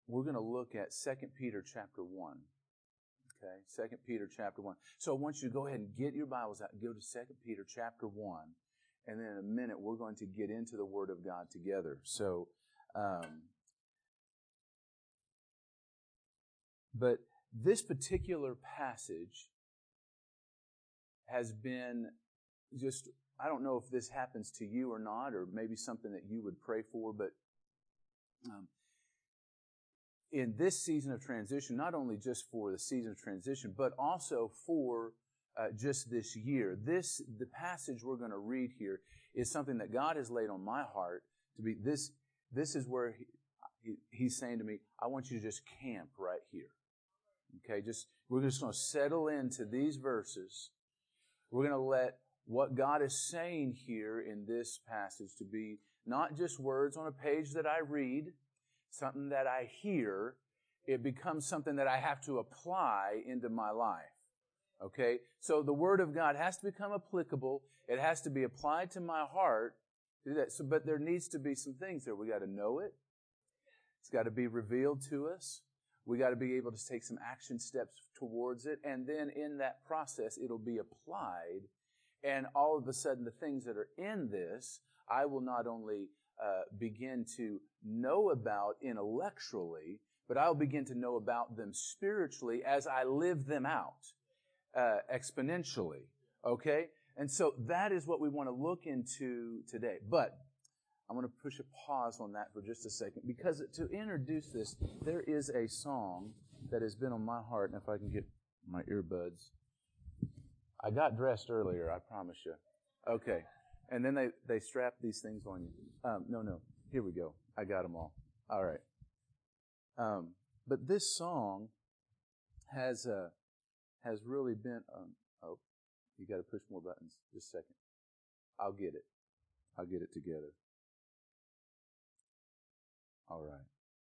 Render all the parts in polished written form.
we're going to look at 2 Peter chapter 1. Okay, 2 Peter chapter 1. So I want you to go ahead and get your Bibles out and go to 2 Peter chapter 1. And then in a minute, we're going to get into the Word of God together. So, but this particular passage has been just, I don't know if this happens to you or not, or maybe something that you would pray for, but in this season of transition, not only just for the season of transition, but also for just this year. The passage we're going to read here is something that God has laid on my heart to be. This is where He's saying to me, I want you to just camp right here. Okay, we're just going to settle into these verses. We're going to let what God is saying here in this passage to be not just words on a page that I read, something that I hear. It becomes something that I have to apply into my life. Okay? So the Word of God has to become applicable. It has to be applied to my heart. Do that. So, but there needs to be some things there. We got to know it. It's got to be revealed to us. We got to be able to take some action steps towards it. And then in that process, it'll be applied. And all of a sudden, the things that are in this, I will not only begin to know about intellectually, but I'll begin to know about them spiritually as I live them out exponentially. Okay? And so that is what we want to look into today. But I'm going to push a pause on that for just a second, because to introduce this, there is a song that has been on my heart, and if I can get my earbuds. I got dressed earlier, I promise you. Okay. And then they strap these things on you. No. Here we go. I got them all. All right. But this song has really been... oh, you got to push more buttons. Just a second. I'll get it together. All right.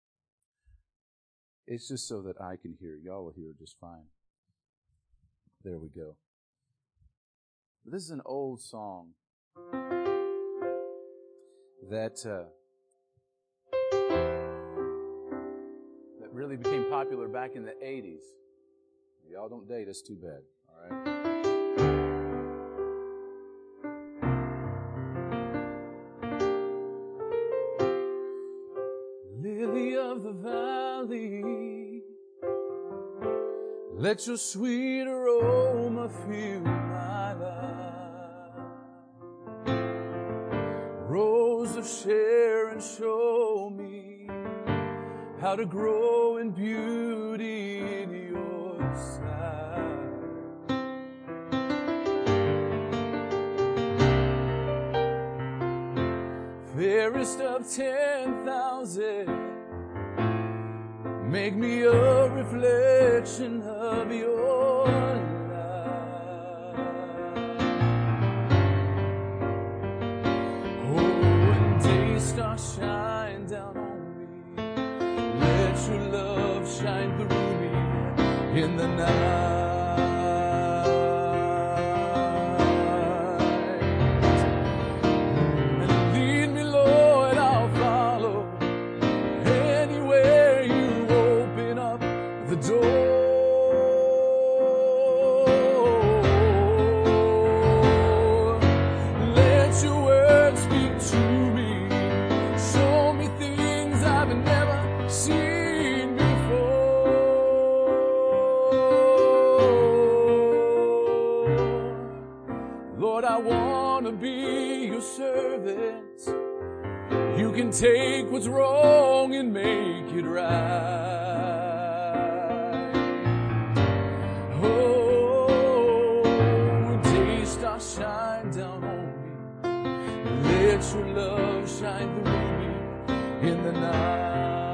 It's just so that I can hear. Y'all will hear just fine. There we go. This is an old song that really became popular back in the 80s. Y'all don't date us too bad, all right? Lily of the valley, let your sweet aroma fill my life. Rose of Sharon, show me how to grow in beauty in your sight. Fairest of 10,000, make me a reflection of your light. Oh, when day stars shine down on me, let your love shine through me in the night. And lead me, Lord, I'll follow. Anywhere you open up the door. Let your word speak to me. Show me things I've never seen before. Lord, I want to be your servant. You can take what's wrong and make it right. Oh, day stars shine down on me. Let your love shine through me in the night.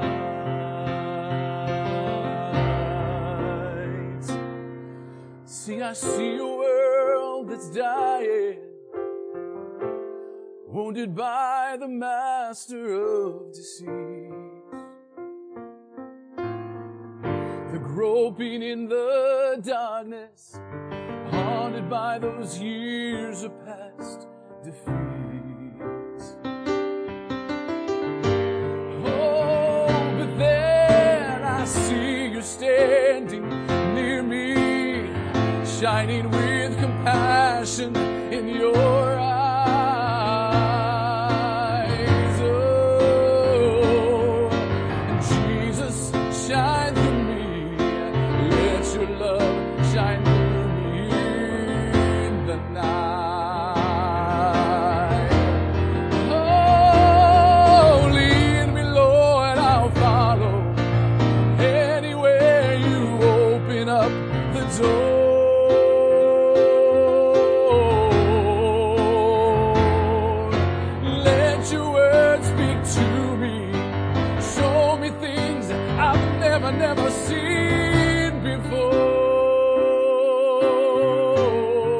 See, I see a world that's dying, wounded by the master of deceit. The groping in the darkness, haunted by those years of past defeat. Oh, but then shining with compassion in your eyes. Oh, Jesus, shine through me. Let your love shine through me in the night. Oh, lead me, Lord, I'll follow. Anywhere you open up the door. Let your word speak to me. Show me things I've never seen before.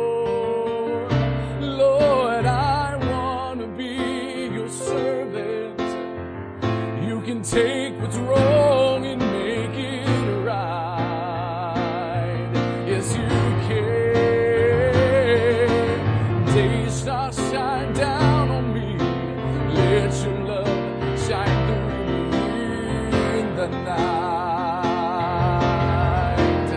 Lord, I want to be your servant. You can take what's wrong and make it right. Yes, you can. Days start shine down on me. Let your love shine through me in the night.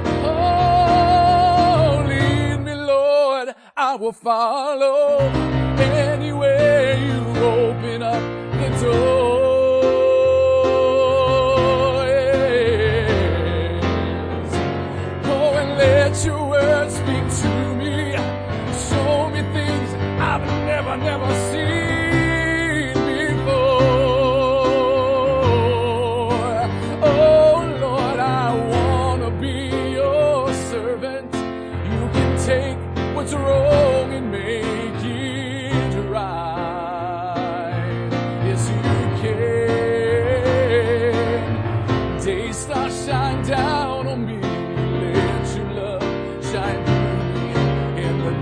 Oh, lead me, Lord, I will follow. Anywhere you open up the door. Let your word speak to me. Show me things I've never seen before. Oh Lord, I want to be your servant. You can take what's wrong and make it right. Yes, you can. Days start shine down on me. Shine through me in the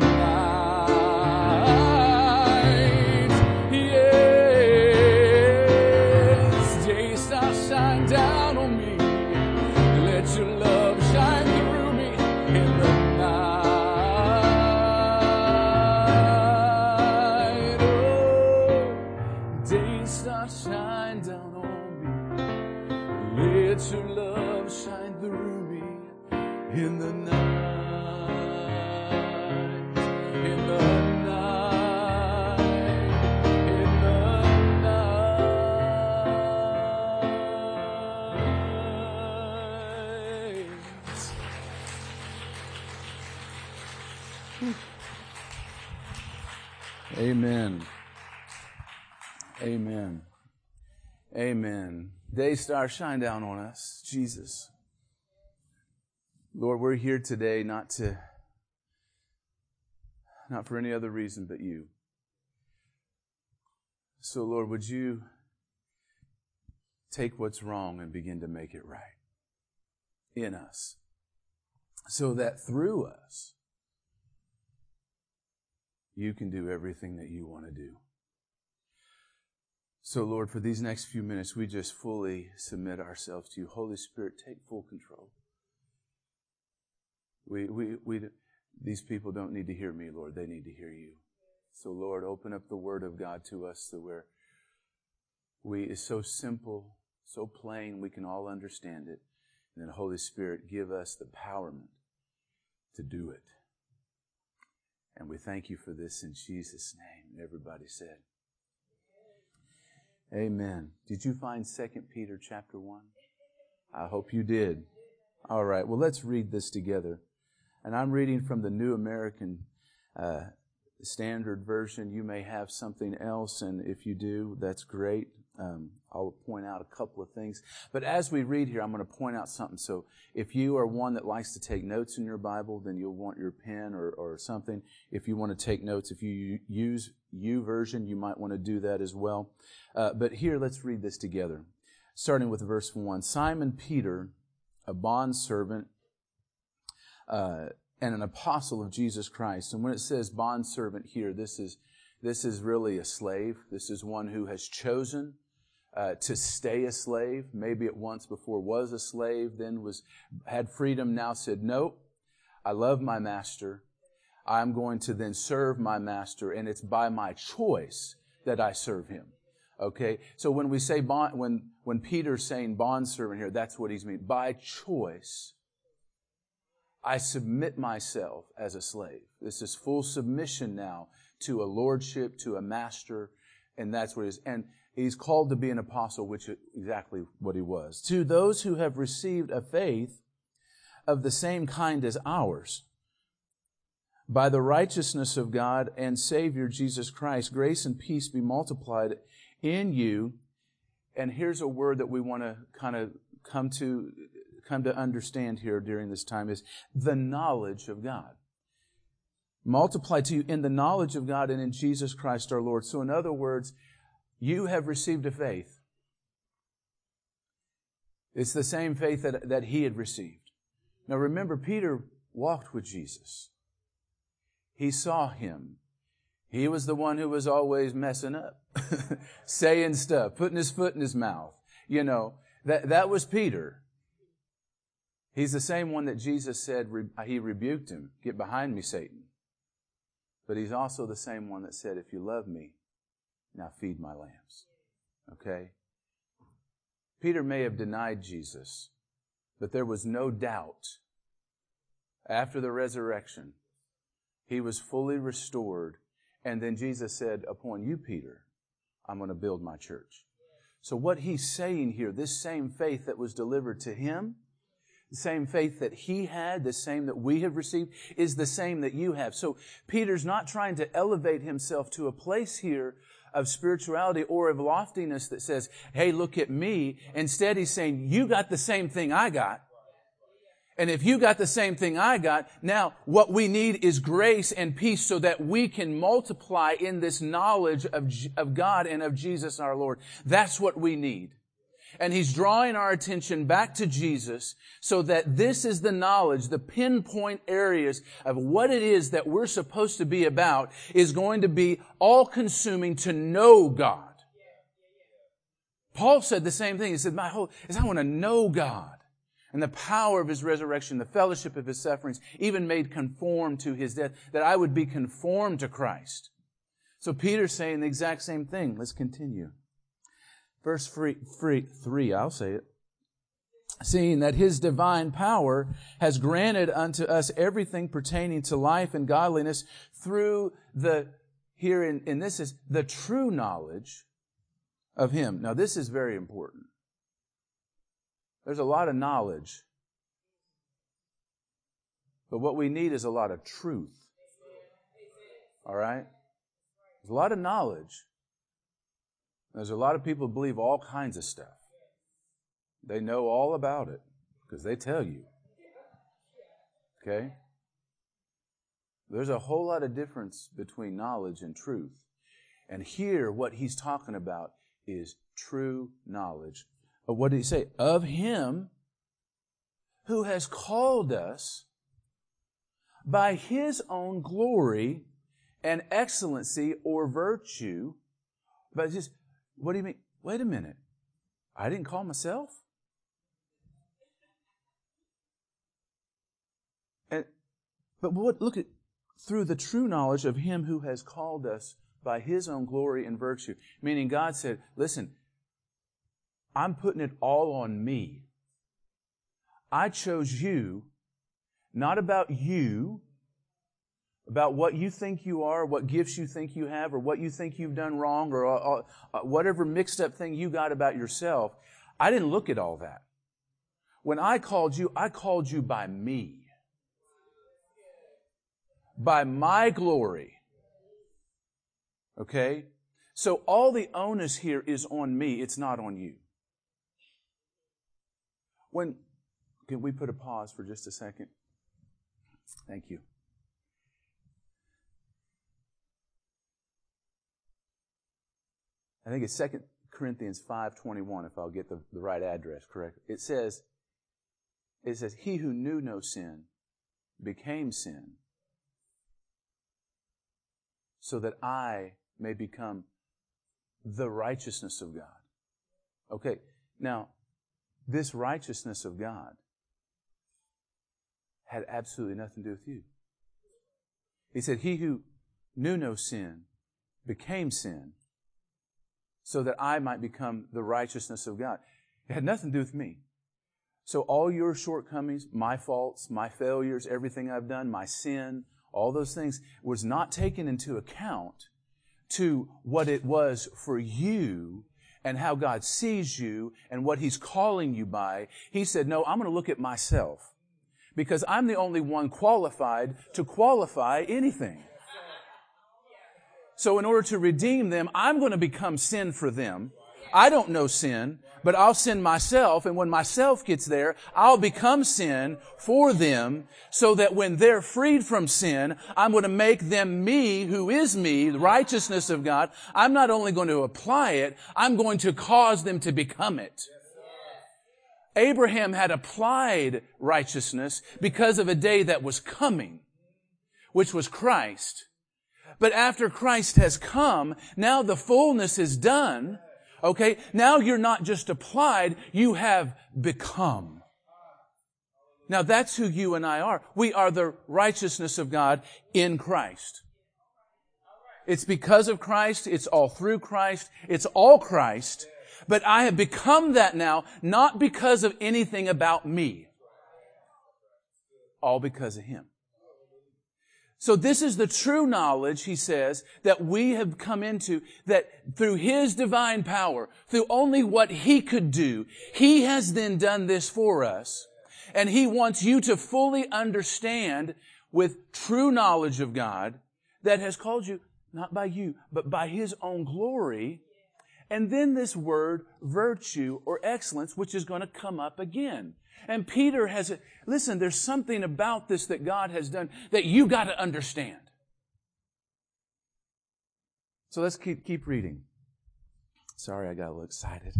night. Yes, days start shine down on me. Let your love shine through me in the night. Oh, days start shine down on me. Let your love shine through me in the night. Amen. Amen. Amen. Day star, shine down on us, Jesus. Lord, we're here today not for any other reason but you. So, Lord, would you take what's wrong and begin to make it right in us, so that through us, you can do everything that you want to do. So, Lord, for these next few minutes, we just fully submit ourselves to you. Holy Spirit, take full control. These people don't need to hear me, Lord. They need to hear you. So, Lord, open up the Word of God to us so where it's so simple, so plain, we can all understand it. And then, Holy Spirit, give us the empowerment to do it. And we thank you for this in Jesus' name. And everybody said, amen. Did you find 2 Peter chapter 1? I hope you did. All right, well, let's read this together. And I'm reading from the New American Standard Version. You may have something else, and if you do, that's great. I'll point out a couple of things. But as we read here, I'm going to point out something. So if you are one that likes to take notes in your Bible, then you'll want your pen or something. If you want to take notes, if you use YouVersion, you might want to do that as well. But here, let's read this together. Starting with verse 1. Simon Peter, a bondservant, and an apostle of Jesus Christ. And when it says bondservant here, this is really a slave. This is one who has chosen to stay a slave. Maybe at once before was a slave, then had freedom, now said, nope, I love my master. I'm going to then serve my master, and it's by my choice that I serve him. Okay? So when we say when Peter's saying bondservant here, that's what he's meaning. By choice, I submit myself as a slave. This is full submission now to a lordship, to a master, and that's what it is. And he's called to be an apostle, which is exactly what he was. To those who have received a faith of the same kind as ours, by the righteousness of God and Savior Jesus Christ, grace and peace be multiplied in you. And here's a word that we want to kind of come to understand here during this time is the knowledge of God. Multiplied to you in the knowledge of God and in Jesus Christ our Lord. So in other words, you have received a faith. It's the same faith that he had received. Now remember, Peter walked with Jesus. He saw him. He was the one who was always messing up, saying stuff, putting his foot in his mouth. You know, that was Peter. He's the same one that Jesus said, he rebuked him, "Get behind me, Satan." But he's also the same one that said, "If you love me, now feed my lambs." Okay? Peter may have denied Jesus, but there was no doubt after the resurrection, he was fully restored. And then Jesus said, "Upon you, Peter, I'm going to build my church." So what he's saying here, this same faith that was delivered to him, the same faith that he had, the same that we have received, is the same that you have. So Peter's not trying to elevate himself to a place here of spirituality or of loftiness that says, "Hey, look at me." Instead, he's saying, you got the same thing I got. And if you got the same thing I got, now what we need is grace and peace so that we can multiply in this knowledge of God and of Jesus our Lord. That's what we need. And he's drawing our attention back to Jesus so that this is the knowledge, the pinpoint areas of what it is that we're supposed to be about is going to be all-consuming to know God. Paul said the same thing. He said, my whole is I want to know God and the power of His resurrection, the fellowship of His sufferings, even made conformed to His death, that I would be conformed to Christ. So Peter's saying the exact same thing. Let's continue. Verse 3, I'll say it. Seeing that His divine power has granted unto us everything pertaining to life and godliness through this is the true knowledge of Him. Now this is very important. There's a lot of knowledge. But what we need is a lot of truth. All right? There's a lot of knowledge. There's a lot of people who believe all kinds of stuff. They know all about it because they tell you. Okay? There's a whole lot of difference between knowledge and truth. And here, what he's talking about is true knowledge. What did he say? Of Him who has called us by His own glory and excellency or virtue. But just, what do you mean? Wait a minute. I didn't call myself? Look at, through the true knowledge of Him who has called us by His own glory and virtue. Meaning God said, listen, I'm putting it all on me. I chose you, not about you, about what you think you are, what gifts you think you have, or what you think you've done wrong, or whatever mixed up thing you got about yourself. I didn't look at all that. When I called you by me. By my glory. Okay? So all the onus here is on me. It's not on you. Can we put a pause for just a second? Thank you. I think it's 2 Corinthians 5:21, if I'll get the right address correct. It says, He who knew no sin became sin so that I may become the righteousness of God. Okay, now, this righteousness of God had absolutely nothing to do with you. He said, He who knew no sin became sin so that I might become the righteousness of God. It had nothing to do with me. So all your shortcomings, my faults, my failures, everything I've done, my sin, all those things was not taken into account to what it was for you and how God sees you and what He's calling you by. He said, no, I'm going to look at myself because I'm the only one qualified to qualify anything. So in order to redeem them, I'm going to become sin for them. I don't know sin, but I'll sin myself, and when myself gets there, I'll become sin for them so that when they're freed from sin, I'm going to make them me who is me, the righteousness of God. I'm not only going to apply it, I'm going to cause them to become it. Abraham had applied righteousness because of a day that was coming, which was Christ. But after Christ has come, now the fullness is done. Okay, now you're not just applied, you have become. Now that's who you and I are. We are the righteousness of God in Christ. It's because of Christ, it's all through Christ, it's all Christ, but I have become that now, not because of anything about me. All because of Him. So this is the true knowledge, he says, that we have come into, that through His divine power, through only what He could do, He has then done this for us. And He wants you to fully understand with true knowledge of God that has called you, not by you, but by His own glory. And then this word, virtue or excellence, which is going to come up again. And Peter listen, there's something about this that God has done that you got to understand. So let's keep reading. Sorry, I got a little excited.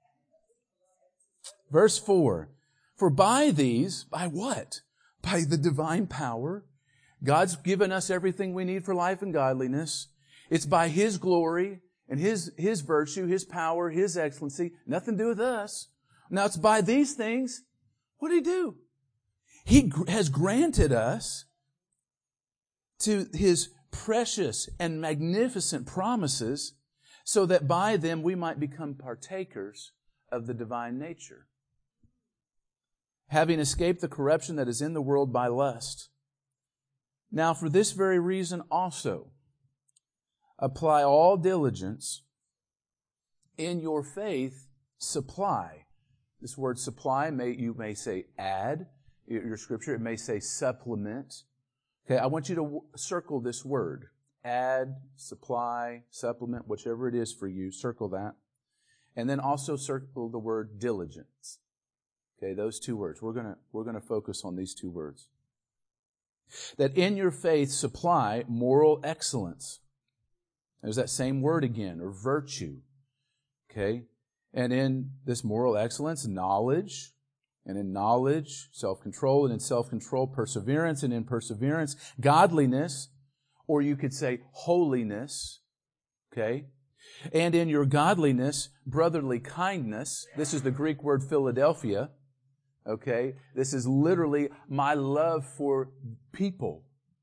Verse 4. For by these, by what? By the divine power. God's given us everything we need for life and godliness. It's by His glory and His virtue, His power, His excellency. Nothing to do with us. Now it's by these things. What did He do? He has granted us to His precious and magnificent promises so that by them we might become partakers of the divine nature. Having escaped the corruption that is in the world by lust. Now for this very reason also, apply all diligence. In your faith, supply. This word supply, you may say add. Your scripture, it may say supplement. Okay, I want you to circle this word. Add, supply, supplement, whichever it is for you, circle that. And then also circle the word diligence. Okay, those two words. We're gonna focus on these two words. That in your faith supply moral excellence. There's that same word again, or virtue. Okay? And in this moral excellence, knowledge. And in knowledge, self-control. And in self-control, perseverance. And in perseverance, godliness. Or you could say holiness. Okay? And in your godliness, brotherly kindness. This is the Greek word Philadelphia. Okay? This is literally my love for people.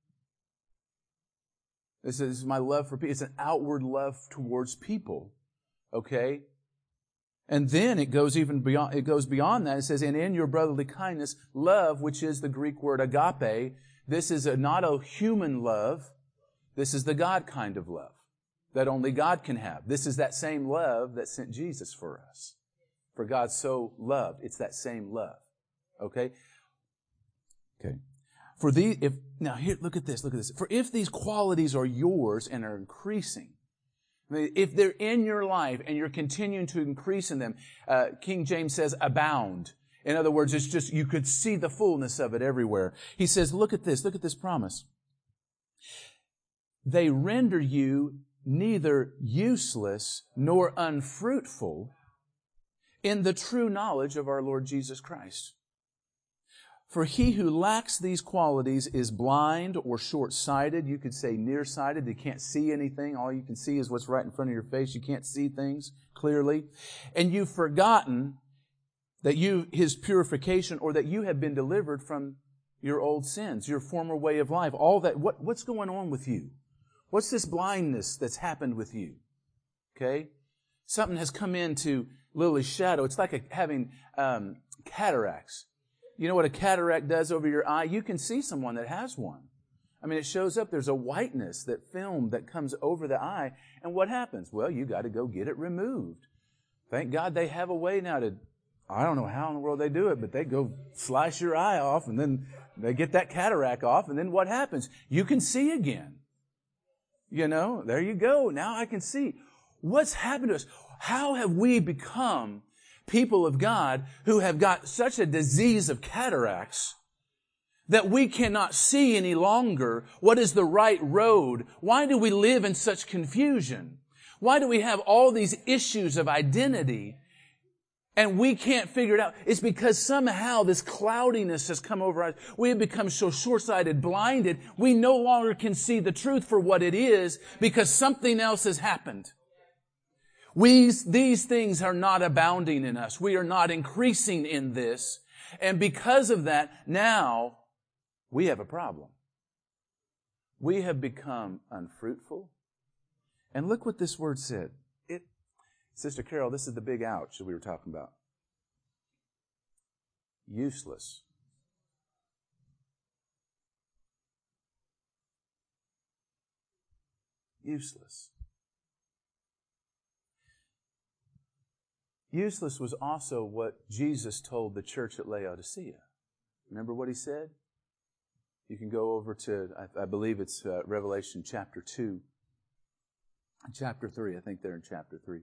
This is my love for people. It's an outward love towards people. Okay? And then it goes even beyond, it goes beyond that. It says, and in your brotherly kindness, love, which is the Greek word agape. This is not a human love. This is the God kind of love that only God can have. This is that same love that sent Jesus for us. For God so loved. It's that same love. Okay? Okay. Look at this. For if these qualities are yours and are increasing, I mean, if they're in your life and you're continuing to increase in them, King James says abound. In other words, it's just, you could see the fullness of it everywhere. He says, look at this promise. They render you neither useless nor unfruitful in the true knowledge of our Lord Jesus Christ. For he who lacks these qualities is blind or short-sighted. You could say nearsighted. You can't see anything. All you can see is what's right in front of your face. You can't see things clearly. And you've forgotten that His purification, or that you have been delivered from your old sins, your former way of life. All that. What's going on with you? What's this blindness that's happened with you? Okay? Something has come into Lily's shadow. It's like having cataracts. You know what a cataract does over your eye? You can see someone that has one. I mean, it shows up. There's a whiteness, that film that comes over the eye. And what happens? Well, you got to go get it removed. Thank God they have a way now to, I don't know how in the world they do it, but they go slice your eye off and then they get that cataract off. And then what happens? You can see again. You know, there you go. Now I can see. What's happened to us? How have we become people of God who have got such a disease of cataracts that we cannot see any longer what is the right road? Why do we live in such confusion? Why do we have all these issues of identity and we can't figure it out? It's because somehow this cloudiness has come over us. We have become so short-sighted, blinded, we no longer can see the truth for what it is because something else has happened. These things are not abounding in us. We are not increasing in this. And because of that, now we have a problem. We have become unfruitful. And look what this word said. Sister Carol, this is the big ouch that we were talking about. Useless. Useless. Useless was also what Jesus told the church at Laodicea. Remember what he said? You can go over to, I believe it's Revelation chapter 2. Chapter 3, I think they're in chapter 3.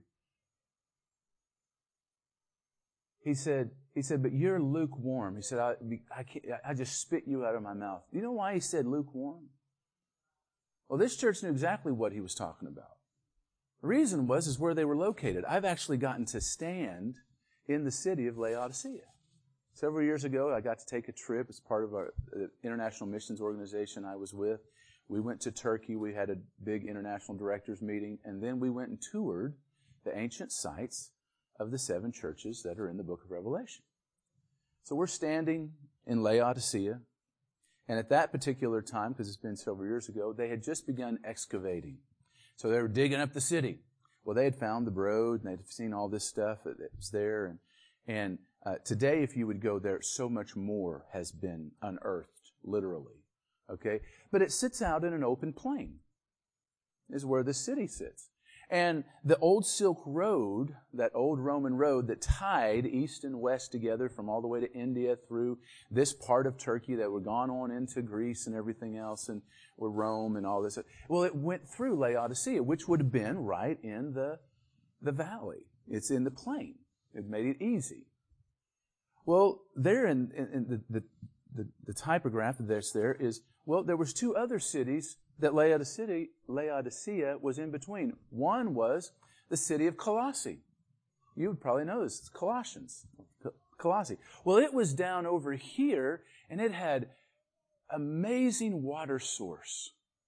He said, but you're lukewarm. He said, I just spit you out of my mouth. You know why he said lukewarm? Well, this church knew exactly what he was talking about. The reason is where they were located. I've actually gotten to stand in the city of Laodicea. Several years ago, I got to take a trip as part of our international missions organization I was with. We went to Turkey. We had a big international directors meeting, and then we went and toured the ancient sites of the 7 churches that are in the book of Revelation. So we're standing in Laodicea, and at that particular time, because it's been several years ago, they had just begun excavating. So they were digging up the city. Well, they had found the road, and they'd seen all this stuff that was there. And today, if you would go there, so much more has been unearthed, literally. Okay? But it sits out in an open plain, is where the city sits. And the old Silk Road, that old Roman road that tied east and west together from all the way to India through this part of Turkey that were gone on into Greece and everything else and Rome and all this. Well, it went through Laodicea, which would have been right in the valley. It's in the plain. It made it easy. Well, there in the typograph that's there is, well, there was 2 other cities that Laodicea was in between. One was the city of Colossae. You would probably know this. It's Colossians. Colossae. Well, it was down over here, and it had amazing water source.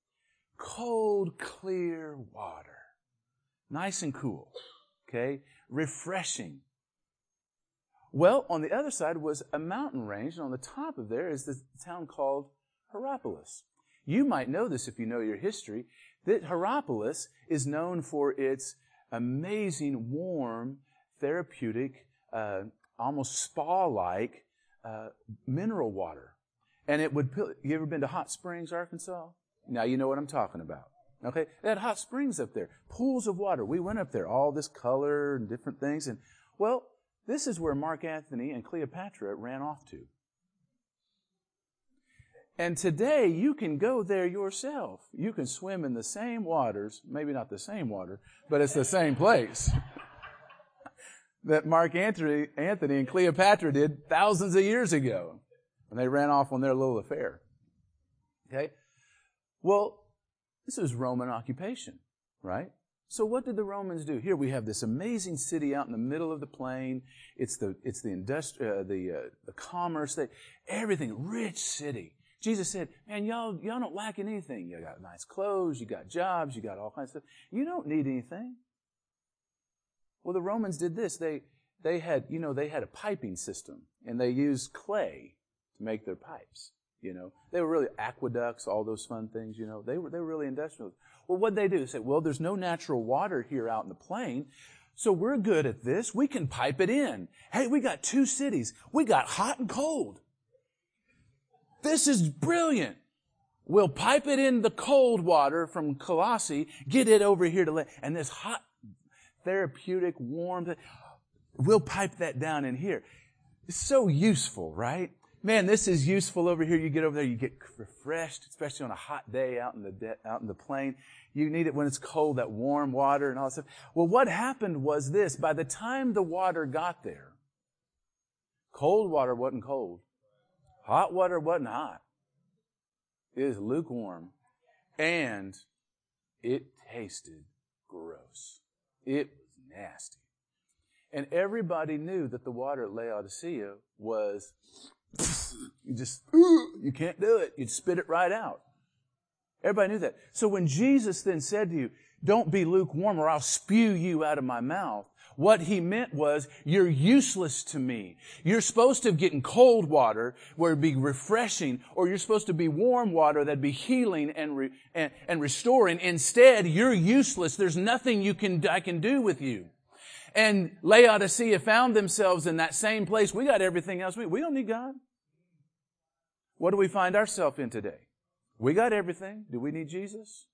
Cold, clear water. Nice and cool. Okay? Refreshing. Well, on the other side was a mountain range, and on the top of there is the town called Hierapolis. You might know this if you know your history, that Hierapolis is known for its amazing, warm, therapeutic, almost spa-like mineral water. And you ever been to Hot Springs, Arkansas? Now you know what I'm talking about. Okay? They had hot springs up there, pools of water. We went up there, all this color and different things. And, well, this is where Mark Antony and Cleopatra ran off to. And today, you can go there yourself. You can swim in the same waters, maybe not the same water, but it's the same place that Mark Antony and Cleopatra did thousands of years ago. And they ran off on their little affair. Okay? Well, this was Roman occupation, right? So what did the Romans do? Here we have this amazing city out in the middle of the plain. It's the commerce, everything, rich city. Jesus said, man, y'all don't lack in anything. You got nice clothes, you got jobs, you got all kinds of stuff. You don't need anything. Well, the Romans did this. They had a piping system, and they used clay to make their pipes. They were really aqueducts, all those fun things. They were really industrial. Well, what did they do? They said, well, there's no natural water here out in the plain, So we're good at this. We can pipe it in. Hey, we got 2 cities. We got hot and cold. This is brilliant. We'll pipe it in the cold water from Colossae, get it over here to and this hot, therapeutic, warm, we'll pipe that down in here. It's so useful, right? Man, this is useful over here. You get over there, you get refreshed, especially on a hot day out in the plain. You need it when it's cold, that warm water and all that stuff. Well, what happened was this. By the time the water got there, cold water wasn't cold. Hot water wasn't hot. It was lukewarm. And it tasted gross. It was nasty. And everybody knew that the water at Laodicea was, you can't do it. You'd spit it right out. Everybody knew that. So when Jesus then said to you, don't be lukewarm or I'll spew you out of my mouth, what He meant was, you're useless to me. You're supposed to get in cold water where it'd be refreshing, or you're supposed to be warm water that'd be healing and restoring. Instead, you're useless. There's nothing I can do with you. And Laodicea found themselves in that same place. We got everything else. We don't need God. What do we find ourselves in today? We got everything. Do we need Jesus?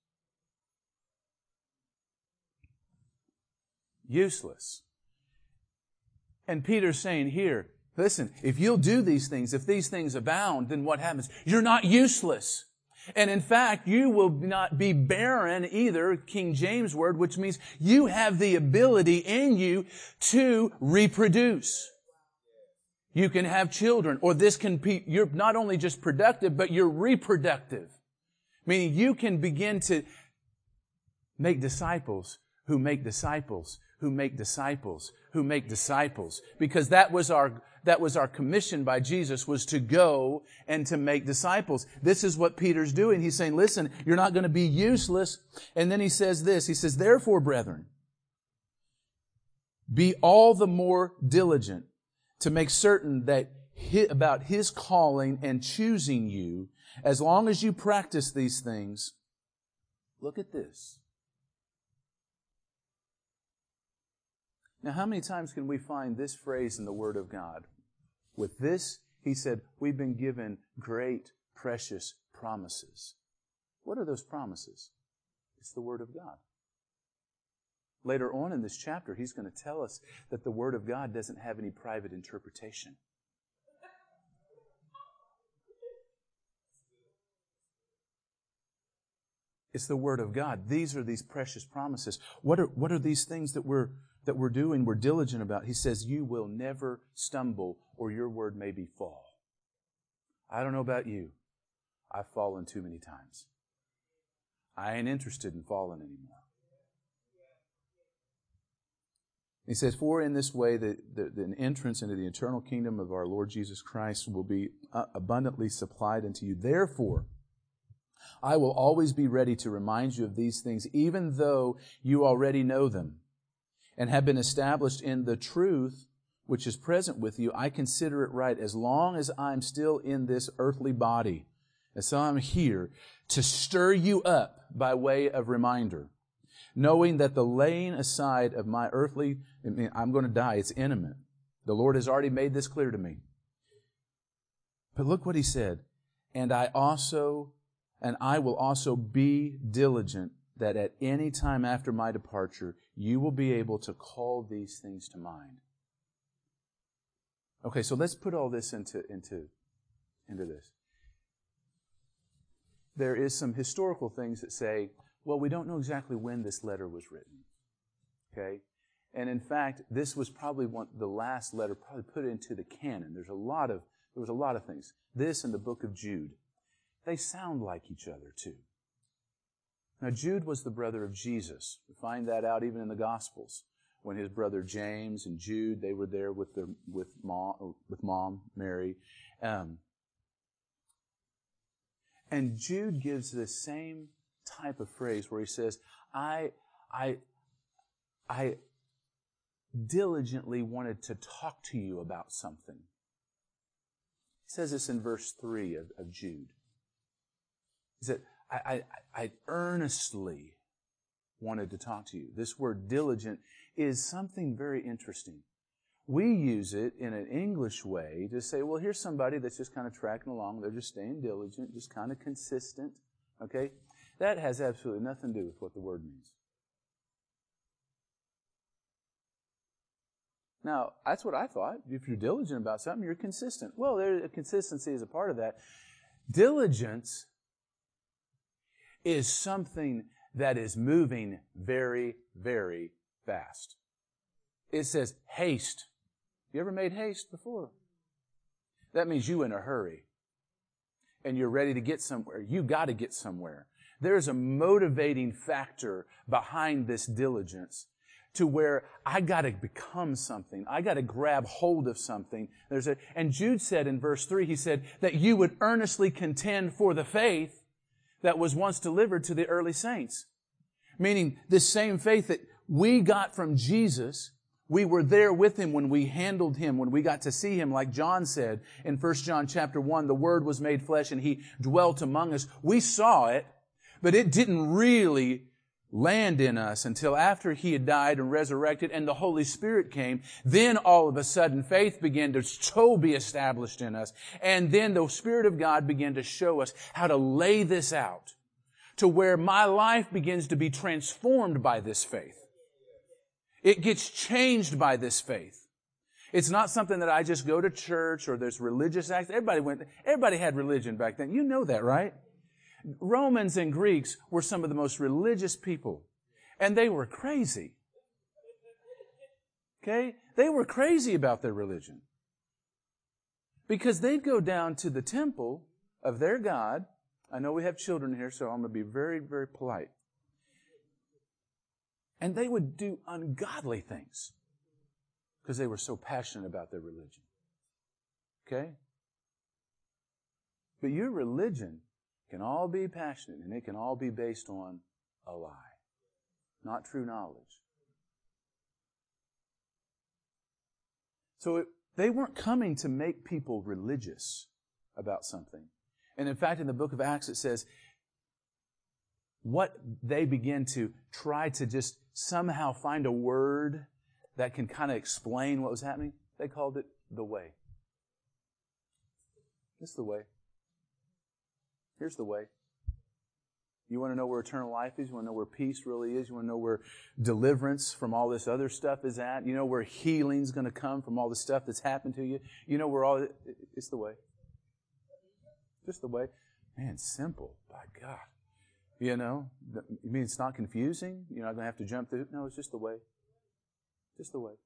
Useless. And Peter's saying here, listen, if you'll do these things, if these things abound, then what happens? You're not useless. And in fact, you will not be barren either, King James word, which means you have the ability in you to reproduce. You can have children, or this can be, you're not only just productive, but you're reproductive. Meaning you can begin to make disciples who make disciples who make disciples who make disciples. Because that was our commission by Jesus, was to go and to make disciples. This is what Peter's doing. He's saying, listen, you're not going to be useless. And then he says this, he says, therefore, brethren, be all the more diligent to make certain that about His calling and choosing you, as long as you practice these things. Look at this. Now, how many times can we find this phrase in the Word of God? With this, He said, we've been given great, precious promises. What are those promises? It's the Word of God. Later on in this chapter, He's going to tell us that the Word of God doesn't have any private interpretation. It's the Word of God. These are these precious promises. What are these things that we're doing, we're diligent about? He says, you will never stumble, or your word may be fall. I don't know about you. I've fallen too many times. I ain't interested in falling anymore. He says, for in this way the entrance into the eternal kingdom of our Lord Jesus Christ will be abundantly supplied unto you. Therefore, I will always be ready to remind you of these things, even though you already know them and have been established in the truth which is present with you. I consider it right, as long as I'm still in this earthly body, as I'm here, to stir you up by way of reminder, knowing that the laying aside of my earthly, I'm going to die, it's imminent. The Lord has already made this clear to me. But look what He said, and I will also be diligent that at any time after my departure, you will be able to call these things to mind. Okay, so let's put all this into this. There is some historical things that say, well, we don't know exactly when this letter was written. Okay? And in fact, this was probably the last letter probably put into the canon. There was a lot of things. This and the book of Jude. They sound like each other too. Now, Jude was the brother of Jesus. We find that out even in the Gospels. When his brother James and Jude, they were there with mom, Mary. And Jude gives this same type of phrase where he says, I diligently wanted to talk to you about something. He says this in verse 3 of Jude. He said, I earnestly wanted to talk to you. This word diligent is something very interesting. We use it in an English way to say, well, here's somebody that's just kind of tracking along. They're just staying diligent, just kind of consistent. Okay? That has absolutely nothing to do with what the word means. Now, that's what I thought. If you're diligent about something, you're consistent. Well, consistency is a part of that. Diligence is something that is moving very, very fast. It says haste. You ever made haste before? That means you in a hurry. And you're ready to get somewhere. You got to get somewhere. There's a motivating factor behind this diligence to where I got to become something. I got to grab hold of something. And Jude said in verse 3, he said that you would earnestly contend for the faith that was once delivered to the early saints. Meaning this same faith that we got from Jesus, we were there with Him when we handled Him, when we got to see Him, like John said in 1 John chapter 1, the Word was made flesh and He dwelt among us. We saw it, but it didn't really land in us until after He had died and resurrected and the Holy Spirit came. Then all of a sudden faith began to so be established in us. And then the Spirit of God began to show us how to lay this out to where my life begins to be transformed by this faith. It gets changed by this faith. It's not something that I just go to church or there's religious acts. Everybody had religion back then. You know that, right? Romans and Greeks were some of the most religious people. And they were crazy. Okay? They were crazy about their religion. Because they'd go down to the temple of their God. I know we have children here, so I'm going to be very, very polite. And they would do ungodly things because they were so passionate about their religion. Okay? But your religion can all be passionate and it can all be based on a lie, not true knowledge. So they weren't coming to make people religious about something. And in fact, in the book of Acts, it says what they begin to try to just somehow find a word that can kind of explain what was happening. They called it the way. It's the way. Here's the way. You want to know where eternal life is? You want to know where peace really is? You want to know where deliverance from all this other stuff is at? You know where healing's going to come from all the stuff that's happened to you? You know where it's the way. Just the way. Man, simple. By God. You know? You mean it's not confusing? You're not going to have to jump through? No, it's just the way. Just the way.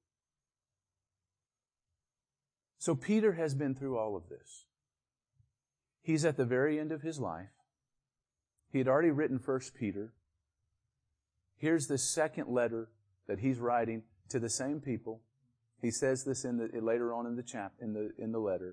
So Peter has been through all of this. He's at the very end of his life. He had already written 1 Peter. Here's the second letter that he's writing to the same people. He says this later on in the letter.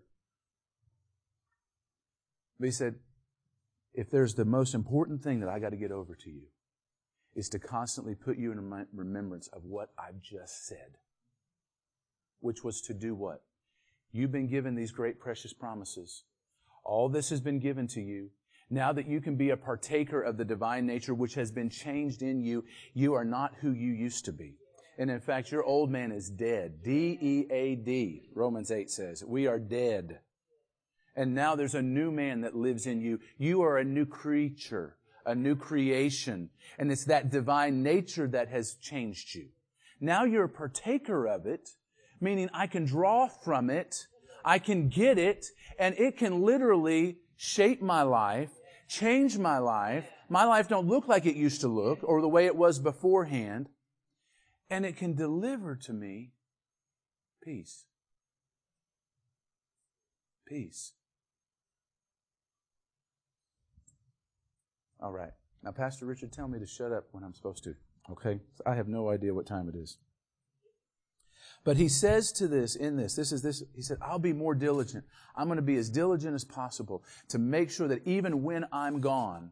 But he said, if there's the most important thing that I got to get over to you, is to constantly put you in remembrance of what I've just said. Which was to do what? You've been given these great precious promises. All this has been given to you. Now that you can be a partaker of the divine nature which has been changed in you, you are not who you used to be. And in fact, your old man is dead. D-E-A-D, Romans 8 says. We are dead. And now there's a new man that lives in you. You are a new creature, a new creation. And it's that divine nature that has changed you. Now you're a partaker of it, meaning I can draw from it, I can get it, and it can literally shape my life, change my life. My life don't look like it used to look or the way it was beforehand. And it can deliver to me peace. Peace. All right. Now, Pastor Richard, tell me to shut up when I'm supposed to. Okay? I have no idea what time it is. But he says to this, he said, I'll be more diligent. I'm going to be as diligent as possible to make sure that even when I'm gone,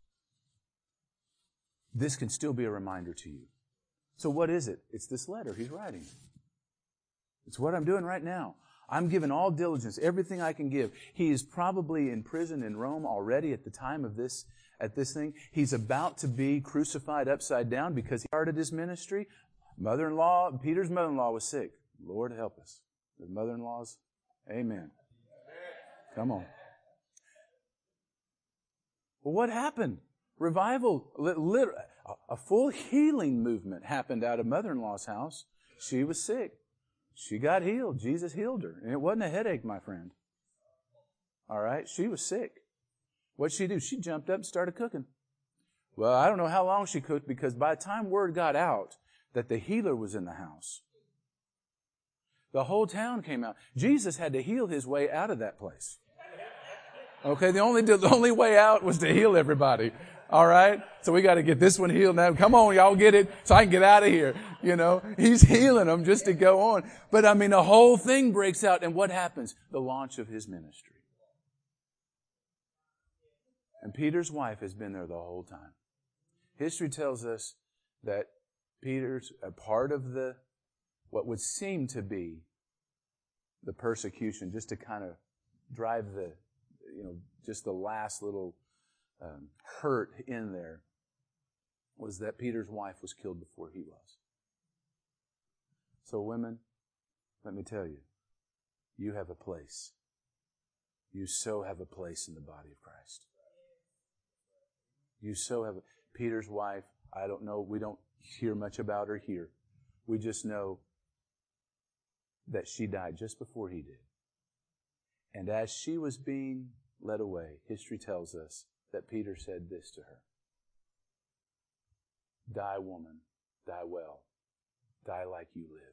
this can still be a reminder to you. So what is it? It's this letter he's writing. It's what I'm doing right now. I'm giving all diligence, everything I can give. He is probably in prison in Rome already at the time of this thing. He's about to be crucified upside down because he started his ministry. Peter's mother-in-law was sick. Lord help us. The mother-in-laws, amen. Come on. Well, what happened? Revival, a full healing movement happened out of mother-in-law's house. She was sick. She got healed. Jesus healed her. And it wasn't a headache, my friend. All right? She was sick. What'd she do? She jumped up and started cooking. Well, I don't know how long she cooked because by the time word got out that the healer was in the house, the whole town came out. Jesus had to heal his way out of that place. Okay, the only way out was to heal everybody. All right? So we got to get this one healed now. Come on, y'all get it so I can get out of here. You know, he's healing them just to go on. But I mean, the whole thing breaks out. And what happens? The launch of his ministry. And Peter's wife has been there the whole time. History tells us that Peter's a part of what would seem to be the persecution, just to kind of drive just the last little hurt in there, was that Peter's wife was killed before he was. So women, let me tell you, you have a place. You so have a place in the body of Christ. You so have Peter's wife, I don't know, we don't hear much about her here. We just know that she died just before he did. And as she was being led away, history tells us that Peter said this to her. Die, woman, die well, die like you lived.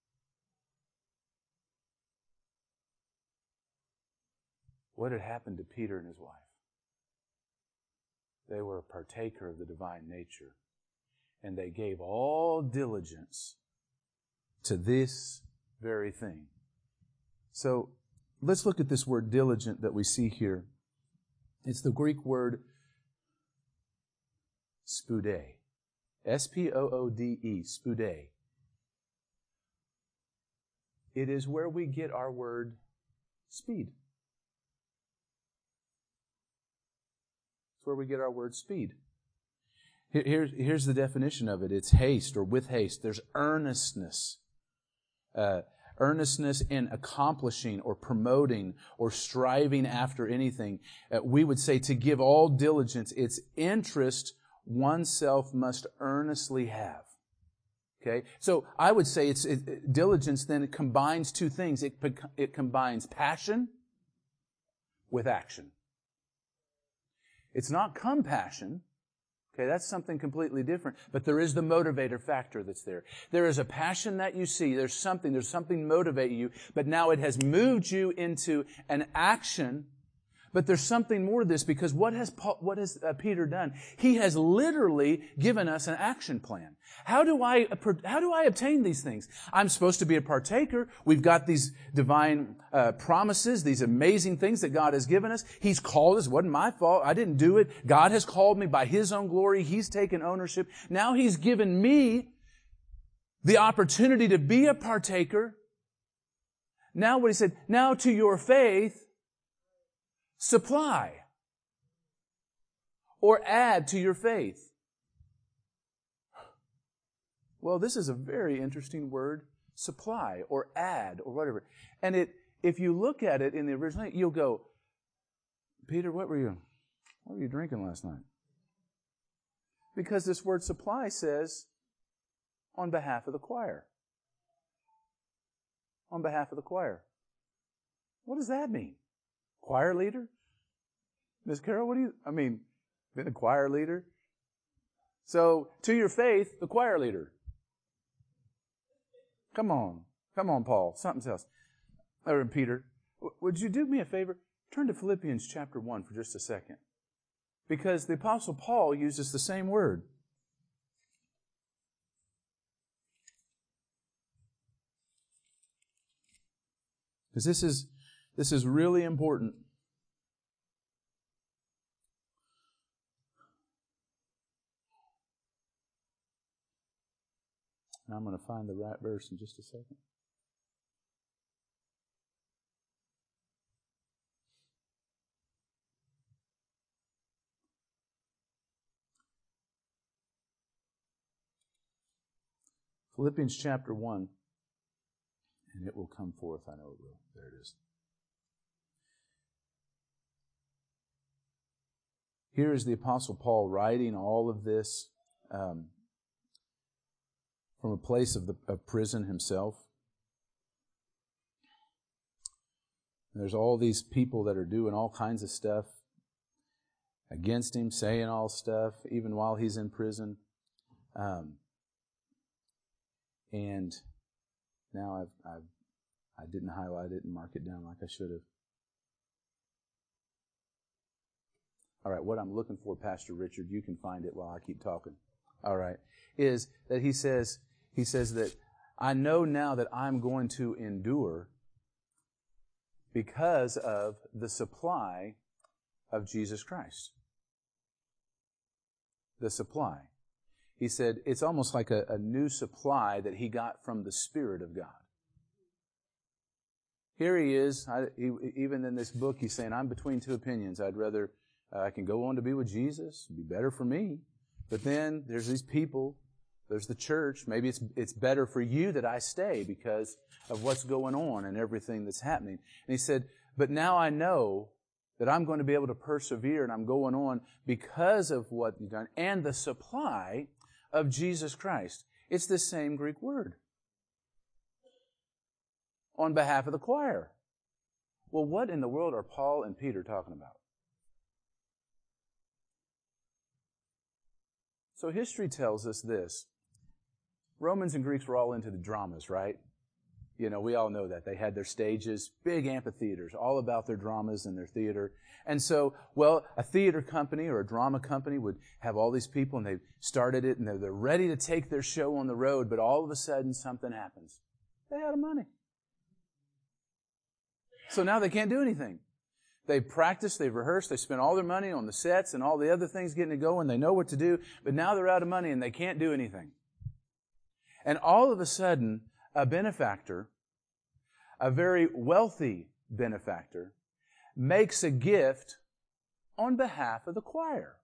What had happened to Peter and his wife? They were a partaker of the divine nature, and they gave all diligence to this very thing. So let's look at this word diligent that we see here. It's the Greek word spoude. S-P-O-O-D-E, spoude. It is where we get our word speed. It's where we get our word speed. Here's the definition of it. It's haste or with haste. There's earnestness. Earnestness in accomplishing or promoting or striving after anything. We would say to give all diligence. It's interest oneself must earnestly have. Okay? So I would say diligence then combines two things. It combines passion with action. It's not compassion. Okay, that's something completely different. But there is the motivator factor that's there. There is a passion that you see. There's something motivating you. But now it has moved you into an action. But there's something more to this, because what has Peter done? He has literally given us an action plan. How do I obtain these things? I'm supposed to be a partaker. We've got these divine promises, these amazing things that God has given us. He's called us. It wasn't my fault. I didn't do it. God has called me by His own glory. He's taken ownership. Now He's given me the opportunity to be a partaker. Now what He said, now to your faith, supply or add to your faith. Well, this is a very interesting word, supply or add or whatever. And if you look at it in the original, you'll go, Peter, what were you drinking last night? Because this word supply says on behalf of the choir. On behalf of the choir. What does that mean? Choir leader? Ms. Carol, been a choir leader? So, to your faith, the choir leader. Come on, Paul, something else. Or Peter, would you do me a favor? Turn to Philippians chapter 1 for just a second. Because the Apostle Paul uses the same word. Because this is really important. Now I'm going to find the right verse in just a second. Philippians chapter 1. And it will come forth. I know it will. There it is. Here is the Apostle Paul writing all of this from a place of prison himself. And there's all these people that are doing all kinds of stuff against him, saying all stuff, even while he's in prison. And now I didn't highlight it and mark it down like I should have. All right, what I'm looking for, Pastor Richard, you can find it while I keep talking. All right, is that he says that I know now that I'm going to endure because of the supply of Jesus Christ. The supply. He said it's almost like a new supply that he got from the Spirit of God. Here he is, even in this book, he's saying, I'm between two opinions. I'd rather, I can go on to be with Jesus, it'd be better for me. But then there's these people, there's the church. Maybe it's better for you that I stay because of what's going on and everything that's happening. And he said, but now I know that I'm going to be able to persevere and I'm going on because of what you've done and the supply of Jesus Christ. It's the same Greek word. On behalf of the choir. Well, what in the world are Paul and Peter talking about? So history tells us this. Romans and Greeks were all into the dramas, right? You know, we all know that. They had their stages, big amphitheaters, all about their dramas and their theater. And so, well, a theater company or a drama company would have all these people and they started it and they're ready to take their show on the road, but all of a sudden something happens. They out of money. So now they can't do anything. They've practiced, they've rehearsed, they spent all their money on the sets and all the other things getting it going. They know what to do, but now they're out of money and they can't do anything. And all of a sudden, a benefactor, a very wealthy benefactor, makes a gift on behalf of the choir.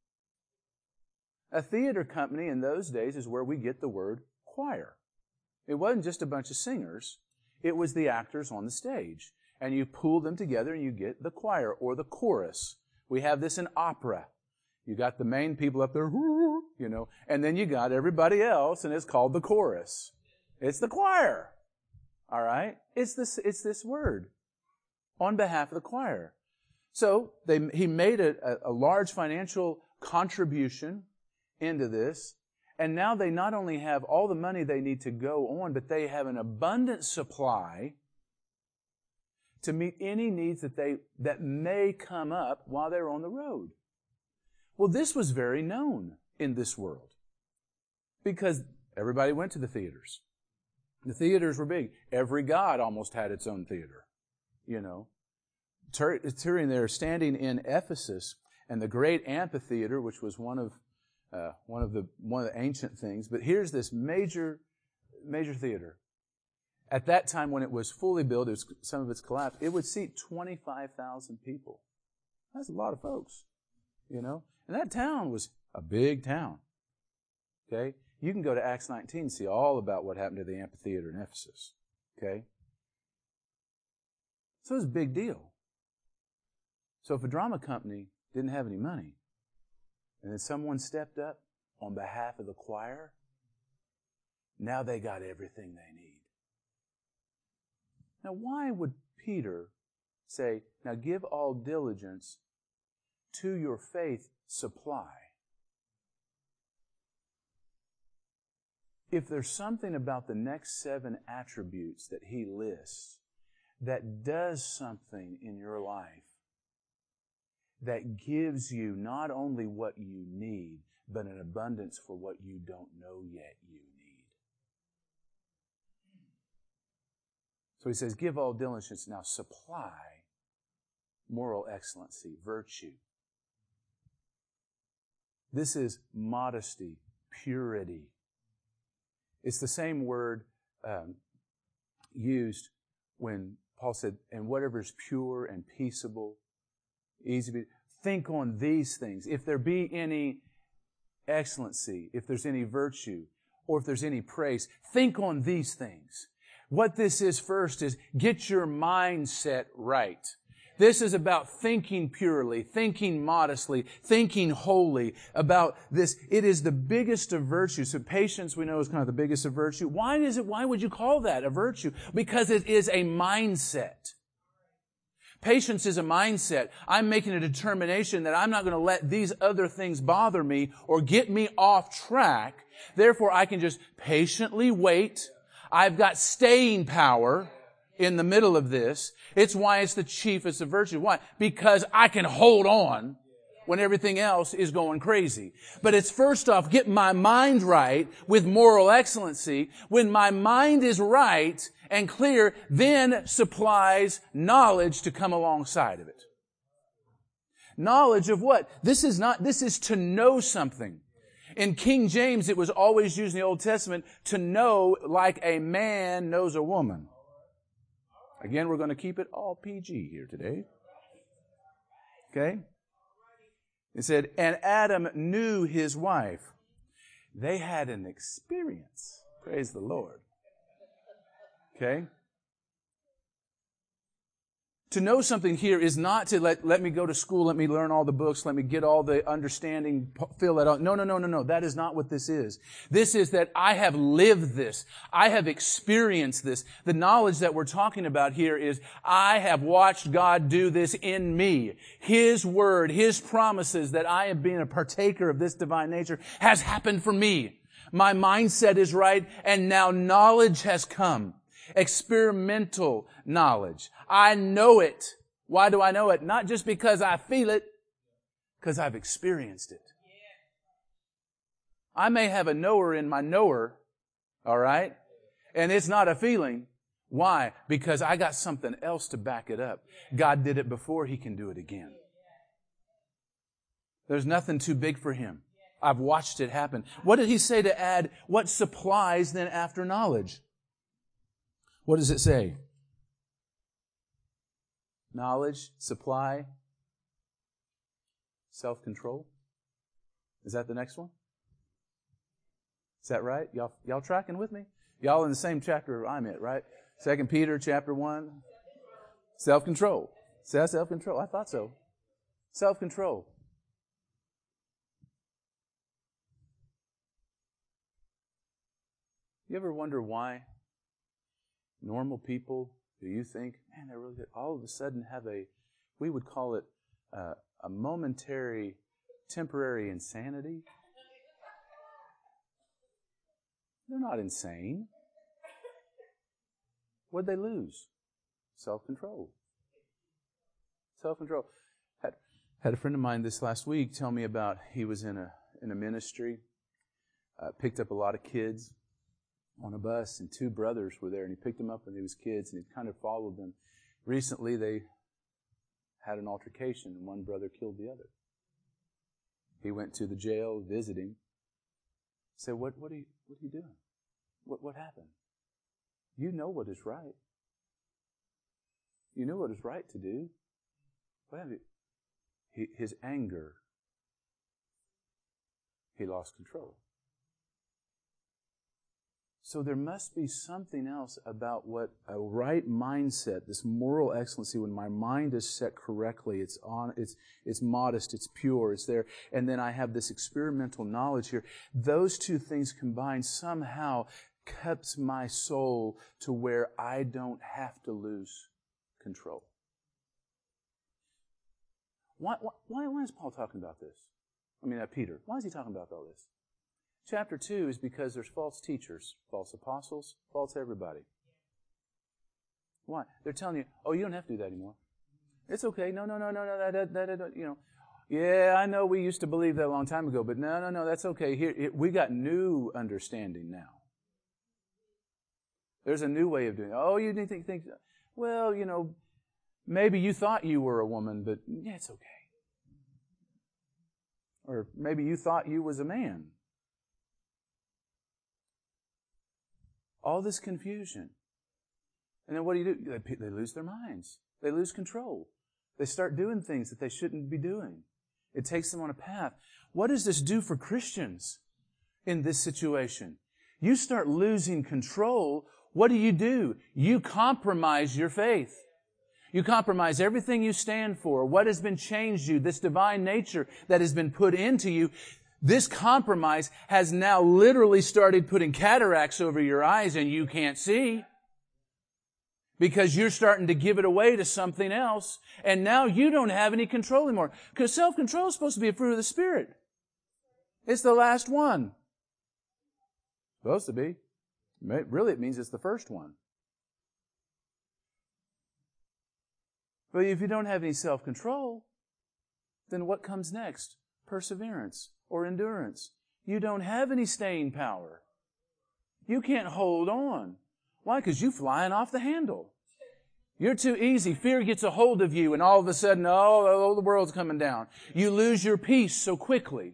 A theater company in those days is where we get the word choir. It wasn't just a bunch of singers. It was the actors on the stage. And you pool them together and you get the choir or the chorus. We have this in opera. You got the main people up there, you know, and then you got everybody else and it's called the chorus. It's the choir. All right? It's this word. On behalf of the choir. So he made a large financial contribution into this. And now they not only have all the money they need to go on, but they have an abundant supply to meet any needs that may come up while they're on the road. Well, this was very known in this world because everybody went to the theaters. The theaters were big. Every god almost had its own theater, you know. Tyrian there, standing in Ephesus, and the great amphitheater, which was one of the ancient things. But here's this major theater. At that time, when it was fully built, some of it's collapsed. It would seat 25,000 people. That's a lot of folks, you know. And that town was a big town. Okay, you can go to Acts 19 and see all about what happened to the amphitheater in Ephesus. Okay, so it was a big deal. So if a drama company didn't have any money, and then someone stepped up on behalf of the choir, now they got everything they need. Now, why would Peter say, now give all diligence to your faith supply? If there's something about the next 7 attributes that he lists that does something in your life that gives you not only what you need, but an abundance for what you don't know yet you need. So he says, give all diligence, now supply moral excellency, virtue. This is modesty, purity. It's the same word used when Paul said, and whatever is pure and peaceable, easy to be, think on these things. If there be any excellency, if there's any virtue, or if there's any praise, think on these things. What this is first is get your mindset right. This is about thinking purely, thinking modestly, thinking wholly about this. It is the biggest of virtues. So patience, we know, is kind of the biggest of virtue. Why would you call that a virtue? Because it is a mindset. Patience is a mindset. I'm making a determination that I'm not going to let these other things bother me or get me off track. Therefore, I can just patiently wait. I've got staying power in the middle of this. It's why it's the chiefest of virtues. Why? Because I can hold on when everything else is going crazy. But it's first off, get my mind right with moral excellency. When my mind is right and clear, then supplies knowledge to come alongside of it. Knowledge of what? This is to know something. In King James, it was always used in the Old Testament to know like a man knows a woman. Again, we're going to keep it all PG here today. Okay? It said, and Adam knew his wife. They had an experience. Praise the Lord. Okay? To know something here is not to let me go to school, let me learn all the books, let me get all the understanding, fill that out. No. That is not what this is. This is that I have lived this. I have experienced this. The knowledge that we're talking about here is I have watched God do this in me. His word, His promises that I have been a partaker of this divine nature has happened for me. My mindset is right, and now knowledge has come. Experimental knowledge. I know it. Why do I know it? Not just because I feel it, because I've experienced it. I may have a knower in my knower, all right? And it's not a feeling. Why? Because I got something else to back it up. God did it before, He can do it again. There's nothing too big for Him. I've watched it happen. What did He say to add? What supplies then after knowledge? What does it say? Knowledge, supply, self-control. Is that the next one? Is that right? Y'all tracking with me? Y'all in the same chapter I'm at, right? 2 Peter chapter 1. Self-control. Says self-control. I thought so. Self-control. You ever wonder why normal people, do you think, man, they really all of a sudden have we would call it a momentary, temporary insanity? They're not insane. What'd they lose? Self-control. Self-control. Had a friend of mine this last week tell me about he was in a ministry, picked up a lot of kids on a bus, and two brothers were there, and he picked them up when they was kids, and he kind of followed them. Recently, they had an altercation, and one brother killed the other. He went to the jail, visit him. Said, "What are you doing? What happened? You know what is right. You know what is right to do. What have you?" His anger, he lost control. So there must be something else about what a right mindset, this moral excellency, when my mind is set correctly, it's modest, it's pure, it's there, and then I have this experimental knowledge here. Those two things combined somehow keeps my soul to where I don't have to lose control. Why is Paul talking about this? Peter. Why is he talking about all this? Chapter 2 is because there's false teachers, false apostles, false everybody. Why? They're telling you, oh, you don't have to do that anymore. It's okay. No, yeah, I know we used to believe that a long time ago, but no, that's okay. Here, we got new understanding now. There's a new way of doing it. Oh, you didn't think, well, maybe you thought you were a woman, but yeah, it's okay. Or maybe you thought you was a man. All this confusion. And then what do? They lose their minds. They lose control. They start doing things that they shouldn't be doing. It takes them on a path. What does this do for Christians in this situation? you start losing control, what do? You compromise your faith. You compromise everything you stand for, what has been changed you, this divine nature that has been put into you. This compromise has now literally started putting cataracts over your eyes and you can't see. Because you're starting to give it away to something else, and now you don't have any control anymore. Because self-control is supposed to be a fruit of the Spirit. It's the last one. Supposed to be. Really, it means it's the first one. But if you don't have any self-control, then what comes next? Perseverance or endurance. You don't have any staying power. You can't hold on. Why? Because you're flying off the handle. You're too easy. Fear gets a hold of you, and all of a sudden, the world's coming down. You lose your peace so quickly.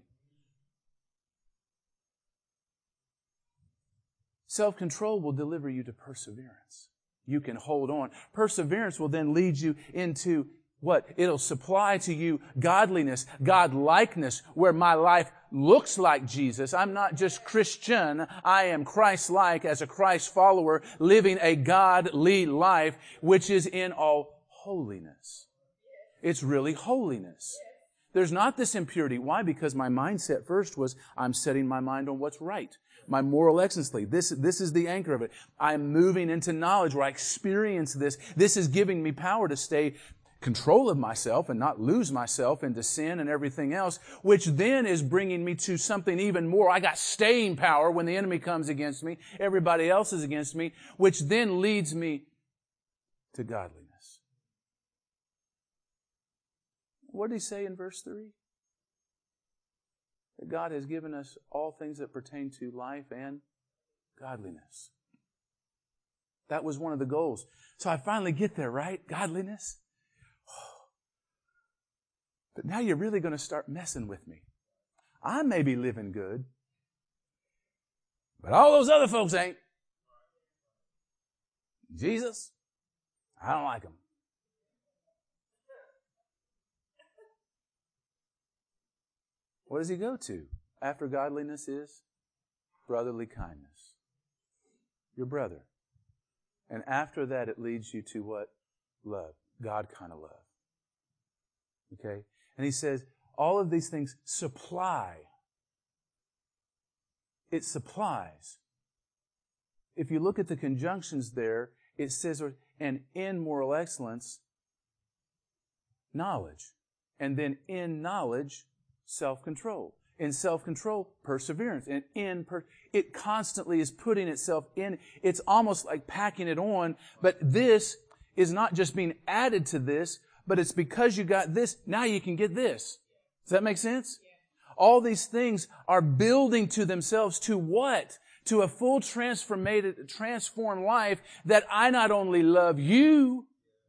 Self-control will deliver you to perseverance. You can hold on. Perseverance will then lead you into what? It'll supply to you godliness, God-likeness, where my life looks like Jesus. I'm not just Christian. I am Christ-like as a Christ follower, living a godly life, which is in all holiness. It's really holiness. There's not this impurity. Why? Because my mindset first was, I'm setting my mind on what's right. My moral excellency. This is the anchor of it. I'm moving into knowledge where I experience this. This is giving me power to stay control of myself and not lose myself into sin and everything else, which then is bringing me to something even more. I got staying power when the enemy comes against me. Everybody else is against me, which then leads me to godliness. What did he say in verse 3? That God has given us all things that pertain to life and godliness. That was one of the goals. So I finally get there, right? Godliness. But now you're really going to start messing with me. I may be living good, but all those other folks ain't. Jesus, I don't like him. What does he go to? After godliness is brotherly kindness. Your brother. And after that, it leads you to what? Love. God kind of love. Okay? And he says, all of these things supply. It supplies. If you look at the conjunctions there, it says, and in moral excellence, knowledge. And then in knowledge, self-control. In self-control, perseverance. And it constantly is putting itself in. It's almost like packing it on. But this is not just being added to this, but it's because you got this, now you can get this. Does that make sense? All these things are building to themselves to what? To a full transformed life that I not only love you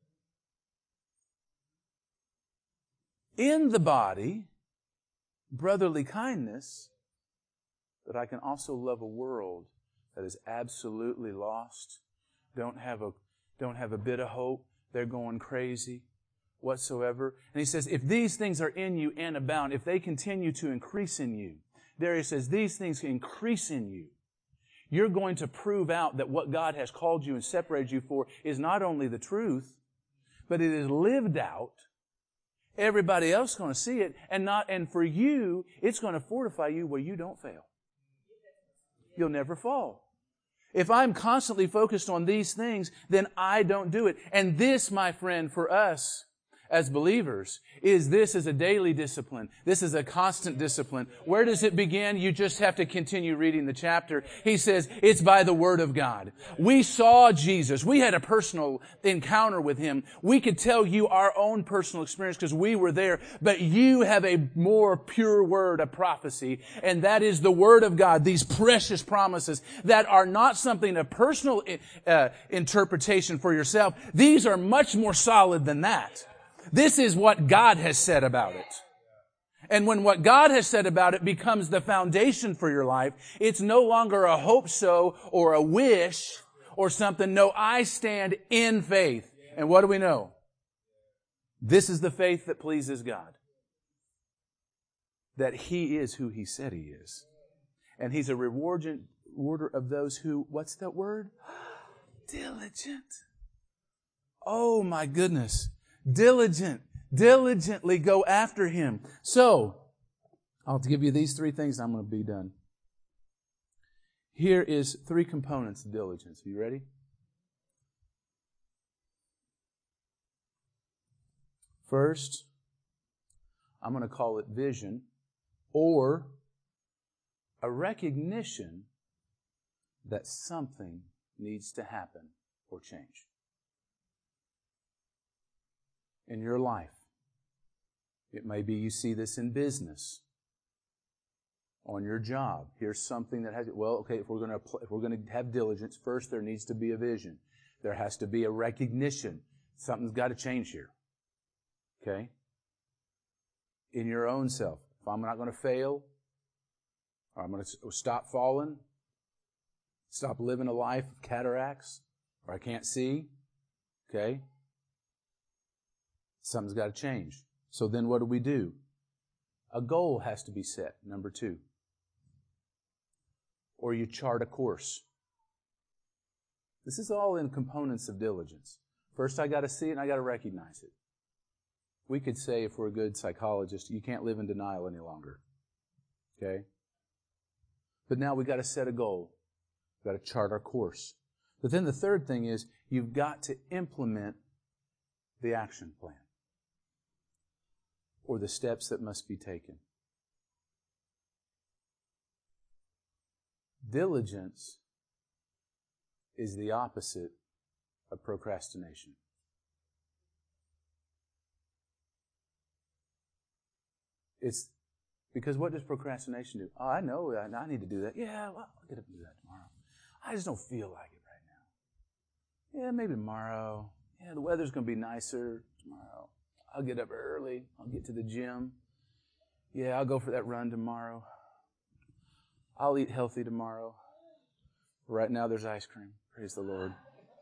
in the body, brotherly kindness, but I can also love a world that is absolutely lost, don't have a bit of hope, they're going crazy whatsoever. And he says, if these things are in you and abound, if they continue to increase in you, there he says, these things increase in you, you're going to prove out that what God has called you and separated you for is not only the truth, but it is lived out. Everybody else is going to see it, and for you, it's going to fortify you where you don't fail. You'll never fall. If I'm constantly focused on these things, then I don't do it. And this, my friend, for us as believers, this is a daily discipline. This is a constant discipline. Where does it begin? You just have to continue reading the chapter. He says, it's by the Word of God. We saw Jesus. We had a personal encounter with Him. We could tell you our own personal experience because we were there. But you have a more pure word of prophecy, and that is the Word of God, these precious promises that are not something of personal interpretation for yourself. These are much more solid than that. This is what God has said about it. And when what God has said about it becomes the foundation for your life, it's no longer a hope so or a wish or something. No, I stand in faith. And what do we know? This is the faith that pleases God. That He is who He said He is. And He's a rewarder order of those who, what's that word? Diligent. Oh my goodness. Diligent. Diligently go after Him. So, I'll give you these three things and I'm going to be done. Here is three components of diligence. Are you ready? First, I'm going to call it vision, or a recognition that something needs to happen or change in your life. It may be you see this in business, on your job. Here's something that has, well, okay, if we're going to have diligence, first there needs to be a vision. There has to be a recognition. Something's got to change here. Okay? In your own self. If I'm not going to fail, or I'm going to stop falling, stop living a life of cataracts, or I can't see, okay? Something's got to change. So then what do? A goal has to be set, number 2. Or you chart a course. This is all in components of diligence. First I got to see it and I got to recognize it. We could say, if we're a good psychologist, you can't live in denial any longer. Okay? But now we've got to set a goal. We've got to chart our course. But then the third thing is, you've got to implement the action plan, or the steps that must be taken. Diligence is the opposite of procrastination. It's because what does procrastination do? Oh, I know, I need to do that. Yeah, well, I'll get up and do that tomorrow. I just don't feel like it right now. Yeah, maybe tomorrow. Yeah, the weather's going to be nicer tomorrow. I'll get up early. I'll get to the gym. Yeah, I'll go for that run tomorrow. I'll eat healthy tomorrow. Right now there's ice cream. Praise the Lord.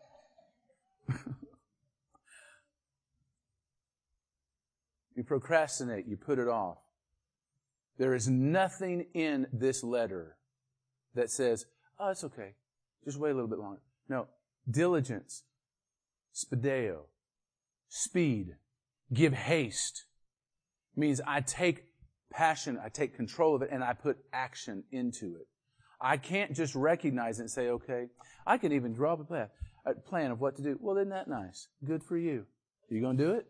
You procrastinate. You put it off. There is nothing in this letter that says, oh, it's okay. Just wait a little bit longer. No. Diligence. Spideo. Speed. Give haste. Means I take passion, I take control of it, and I put action into it. I can't just recognize it and say, okay, I can even draw up a plan of what to do. Well, isn't that nice? Good for you. You going to do it?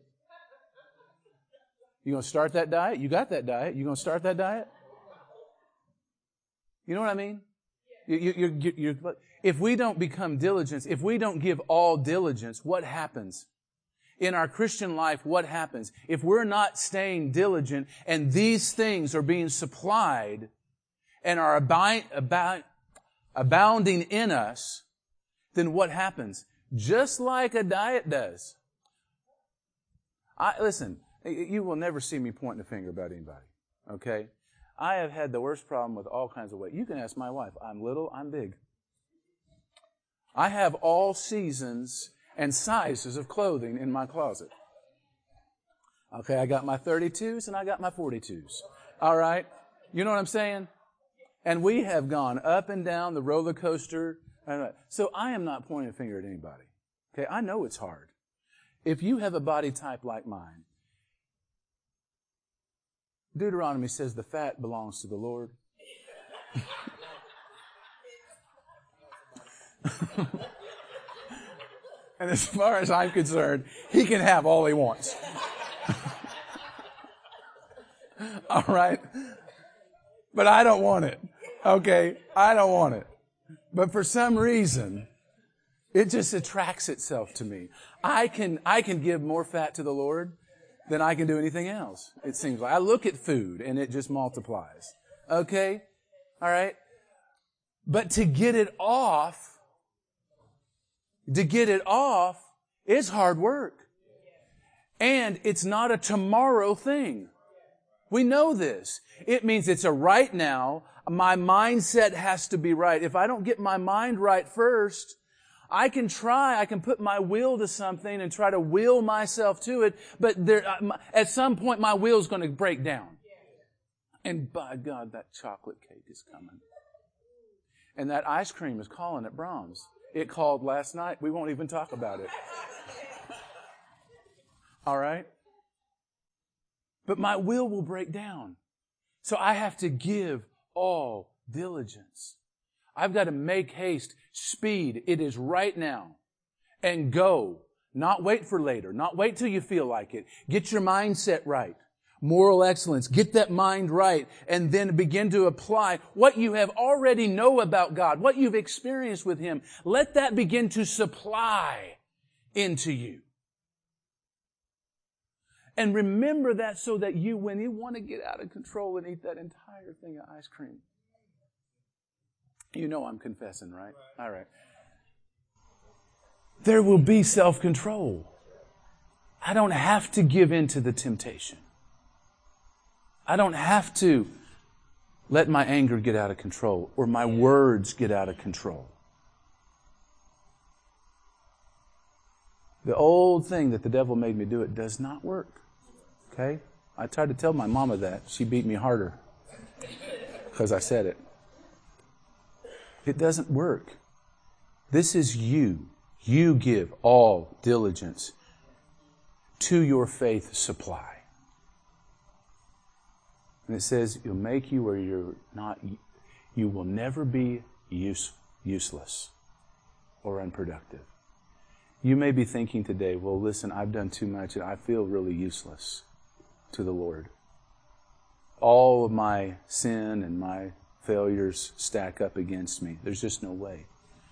You going to start that diet? You got that diet. You going to start that diet? You know what I mean? If we don't become diligent, if we don't give all diligence, what happens? In our Christian life, what happens? If we're not staying diligent and these things are being supplied and are abounding in us, then what happens? Just like a diet does. Listen, you will never see me pointing a finger about anybody, okay? I have had the worst problem with all kinds of weight. You can ask my wife. I'm little, I'm big. I have all seasons and sizes of clothing in my closet. Okay, I got my 32s and I got my 42s. All right? You know what I'm saying? And we have gone up and down the roller coaster. So I am not pointing a finger at anybody. Okay, I know it's hard. If you have a body type like mine, Deuteronomy says the fat belongs to the Lord. And as far as I'm concerned, he can have all he wants. All right? But I don't want it. Okay? I don't want it. But for some reason, it just attracts itself to me. I can give more fat to the Lord than I can do anything else. It seems like I look at food and it just multiplies. Okay? All right? But to get it off is hard work. And it's not a tomorrow thing. We know this. It means it's a right now. My mindset has to be right. If I don't get my mind right first, I can put my will to something and try to will myself to it, but at some point my will's going to break down. And by God, that chocolate cake is coming. And that ice cream is calling at Brahms. It called last night. We won't even talk about it. All right? But my will break down. So I have to give all diligence. I've got to make haste, speed. It is right now. And go. Not wait for later. Not wait till you feel like it. Get your mindset right. Moral excellence. Get that mind right. And then begin to apply what you have already know about God, what you've experienced with Him. Let that begin to supply into you. And remember that so that you, when you want to get out of control and eat that entire thing of ice cream, you know I'm confessing, right? All right. There will be self-control. I don't have to give in to the temptation. I don't have to let my anger get out of control or my words get out of control. The old thing that the devil made me do, it does not work. Okay? I tried to tell my mama that. She beat me harder because I said it. It doesn't work. This is you. You give all diligence to your faith supply. And it says, it'll make you where you're not, you will never be useless or unproductive. You may be thinking today, well, listen, I've done too much and I feel really useless to the Lord. All of my sin and my failures stack up against me. There's just no way.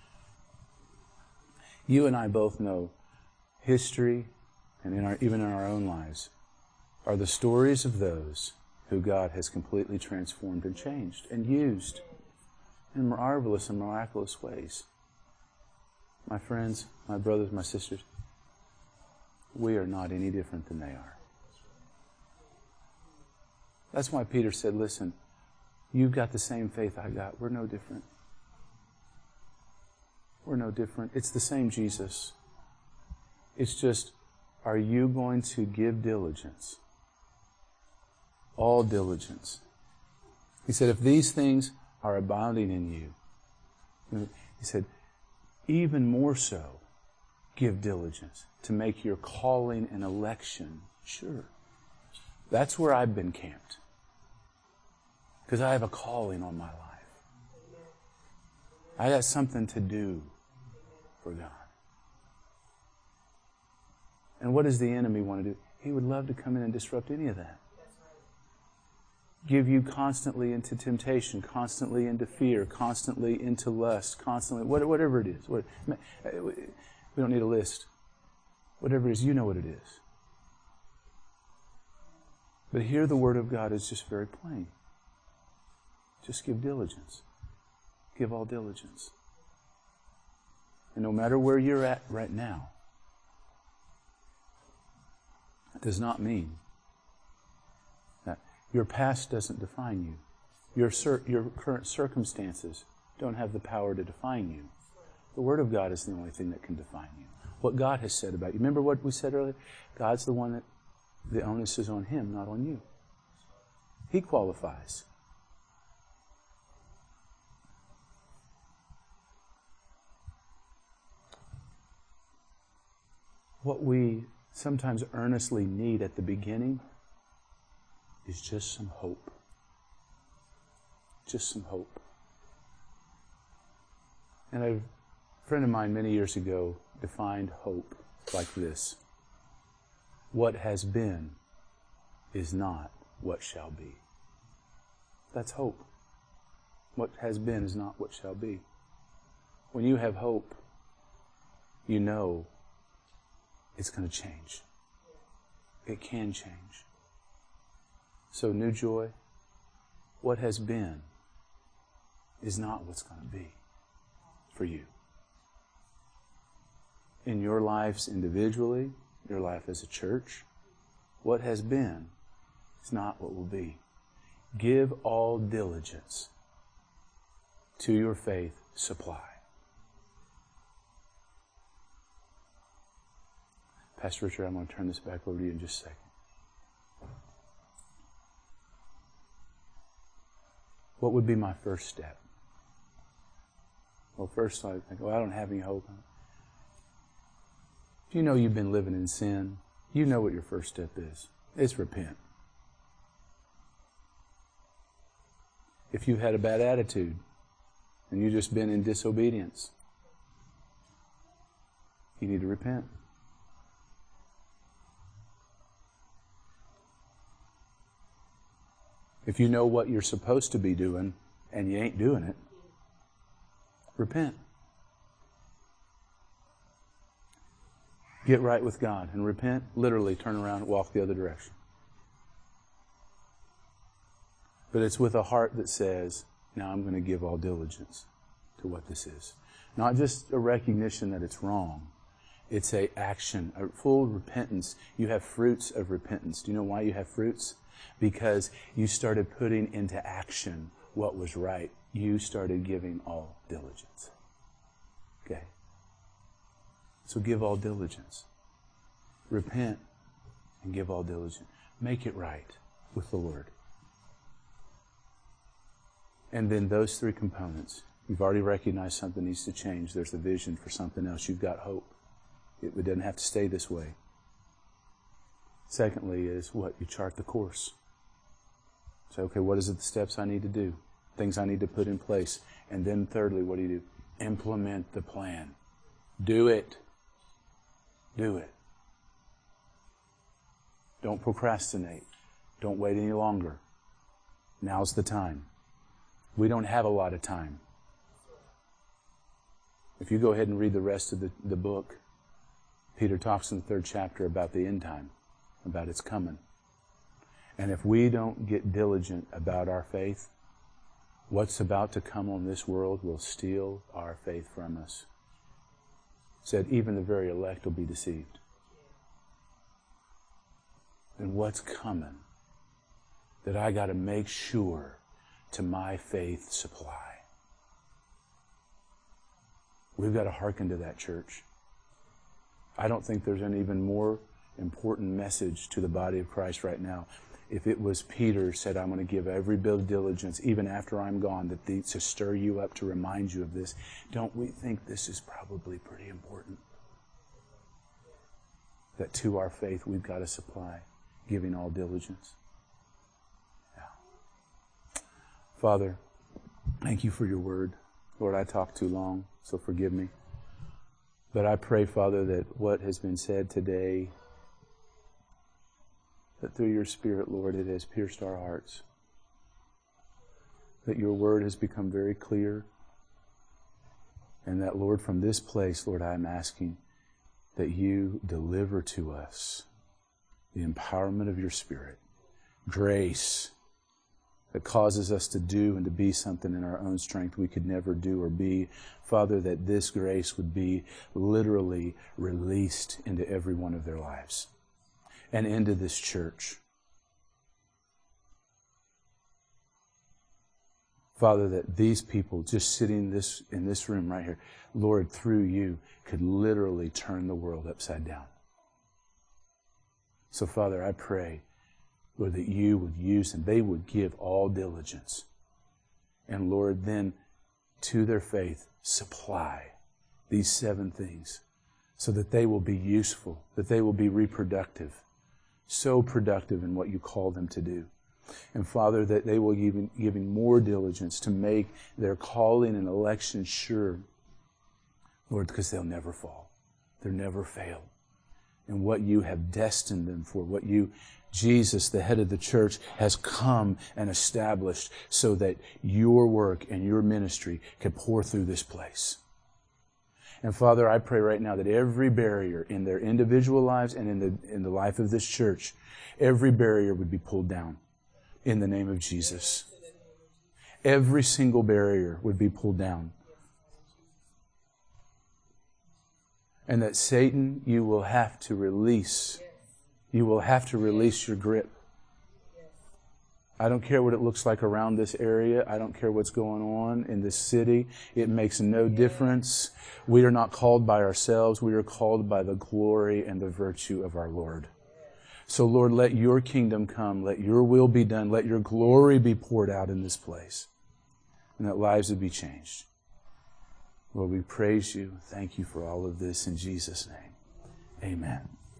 You and I both know history, and even in our own lives, are the stories of those who God has completely transformed and changed and used in marvelous and miraculous ways. My friends, my brothers, my sisters, we are not any different than they are. That's why Peter said, listen, you've got the same faith I got. We're no different. We're no different. It's the same Jesus. It's just, are you going to give diligence? All diligence. He said, if these things are abounding in you, he said, even more so, give diligence to make your calling and election sure. That's where I've been camped. Because I have a calling on my life. I got something to do for God. And what does the enemy want to do? He would love to come in and disrupt any of that. Give you constantly into temptation, constantly into fear, constantly into lust, constantly, whatever it is. We don't need a list. Whatever it is, you know what it is. But here the Word of God is just very plain. Just give diligence. Give all diligence. And no matter where you're at right now, it does not mean that your past doesn't define you. Your current circumstances don't have the power to define you. The Word of God is the only thing that can define you. What God has said about you. Remember what we said earlier? God's the one that the onus is on Him, not on you. He qualifies. What we sometimes earnestly need at the beginning is just some hope. Just some hope. And a friend of mine many years ago defined hope like this. What has been is not what shall be. That's hope. What has been is not what shall be. When you have hope, you know it's going to change. It can change. So, new joy, what has been is not what's going to be for you. In your lives individually, your life as a church, what has been is not what will be. Give all diligence to your faith supply. Pastor Richard, I'm going to turn this back over to you in just a second. What would be my first step? Well, first I think, well, I don't have any hope. If you know you've been living in sin, you know what your first step is. It's repent. If you've had a bad attitude and you've just been in disobedience, you need to repent. If you know what you're supposed to be doing and you ain't doing it, repent. Get right with God and repent. Literally turn around and walk the other direction. But it's with a heart that says, now I'm going to give all diligence to what this is. Not just a recognition that it's wrong. It's a action, a full repentance. You have fruits of repentance. Do you know why you have fruits? Because you started putting into action what was right. You started giving all diligence. Okay? So give all diligence. Repent and give all diligence. Make it right with the Lord. And then those three components. You've already recognized something needs to change. There's a vision for something else. You've got hope. It doesn't have to stay this way. Secondly is what? You chart the course. Say, okay, what is it the steps I need to do? Things I need to put in place. And then thirdly, what do? Implement the plan. Do it. Do it. Don't procrastinate. Don't wait any longer. Now's the time. We don't have a lot of time. If you go ahead and read the rest of the book, Peter talks in the 3rd chapter about the end time, about its coming. And if we don't get diligent about our faith, what's about to come on this world will steal our faith from us. Said even the very elect will be deceived. And what's coming that I got to make sure to my faith supply? We've got to hearken to that, church. I don't think there's an even more important message to the body of Christ right now. If it was Peter said, I'm going to give every bit of diligence, even after I'm gone, to stir you up, to remind you of this, don't we think this is probably pretty important? That to our faith we've got to supply, giving all diligence. Yeah. Father, thank you for your word. Lord, I talked too long, so forgive me. But I pray, Father, that what has been said today, that through your Spirit, Lord, it has pierced our hearts. That your word has become very clear. And that, Lord, from this place, Lord, I am asking that you deliver to us the empowerment of your Spirit, grace that causes us to do and to be something in our own strength we could never do or be. Father, that this grace would be literally released into every one of their lives and into this church. Father, that these people just sitting in this room right here, Lord, through you, could literally turn the world upside down. So, Father, I pray, Lord, that you would use them. They would give all diligence. And, Lord, then to their faith, supply these 7 things so that they will be useful, that they will be reproductive, so productive in what you call them to do. And, Father, that they will give even more diligence to make their calling and election sure, Lord, because they'll never fall. They'll never fail. And what you have destined them for, what you, Jesus, the head of the church, has come and established so that your work and your ministry can pour through this place. And Father, I pray right now that every barrier in their individual lives and in the life of this church, every barrier would be pulled down in the name of Jesus. Every single barrier would be pulled down. And that Satan, you will have to release. You will have to release your grip. I don't care what it looks like around this area. I don't care what's going on in this city. It makes no difference. We are not called by ourselves. We are called by the glory and the virtue of our Lord. So, Lord, let your kingdom come. Let your will be done. Let your glory be poured out in this place. And that lives would be changed. Lord, we praise you. Thank you for all of this in Jesus' name. Amen.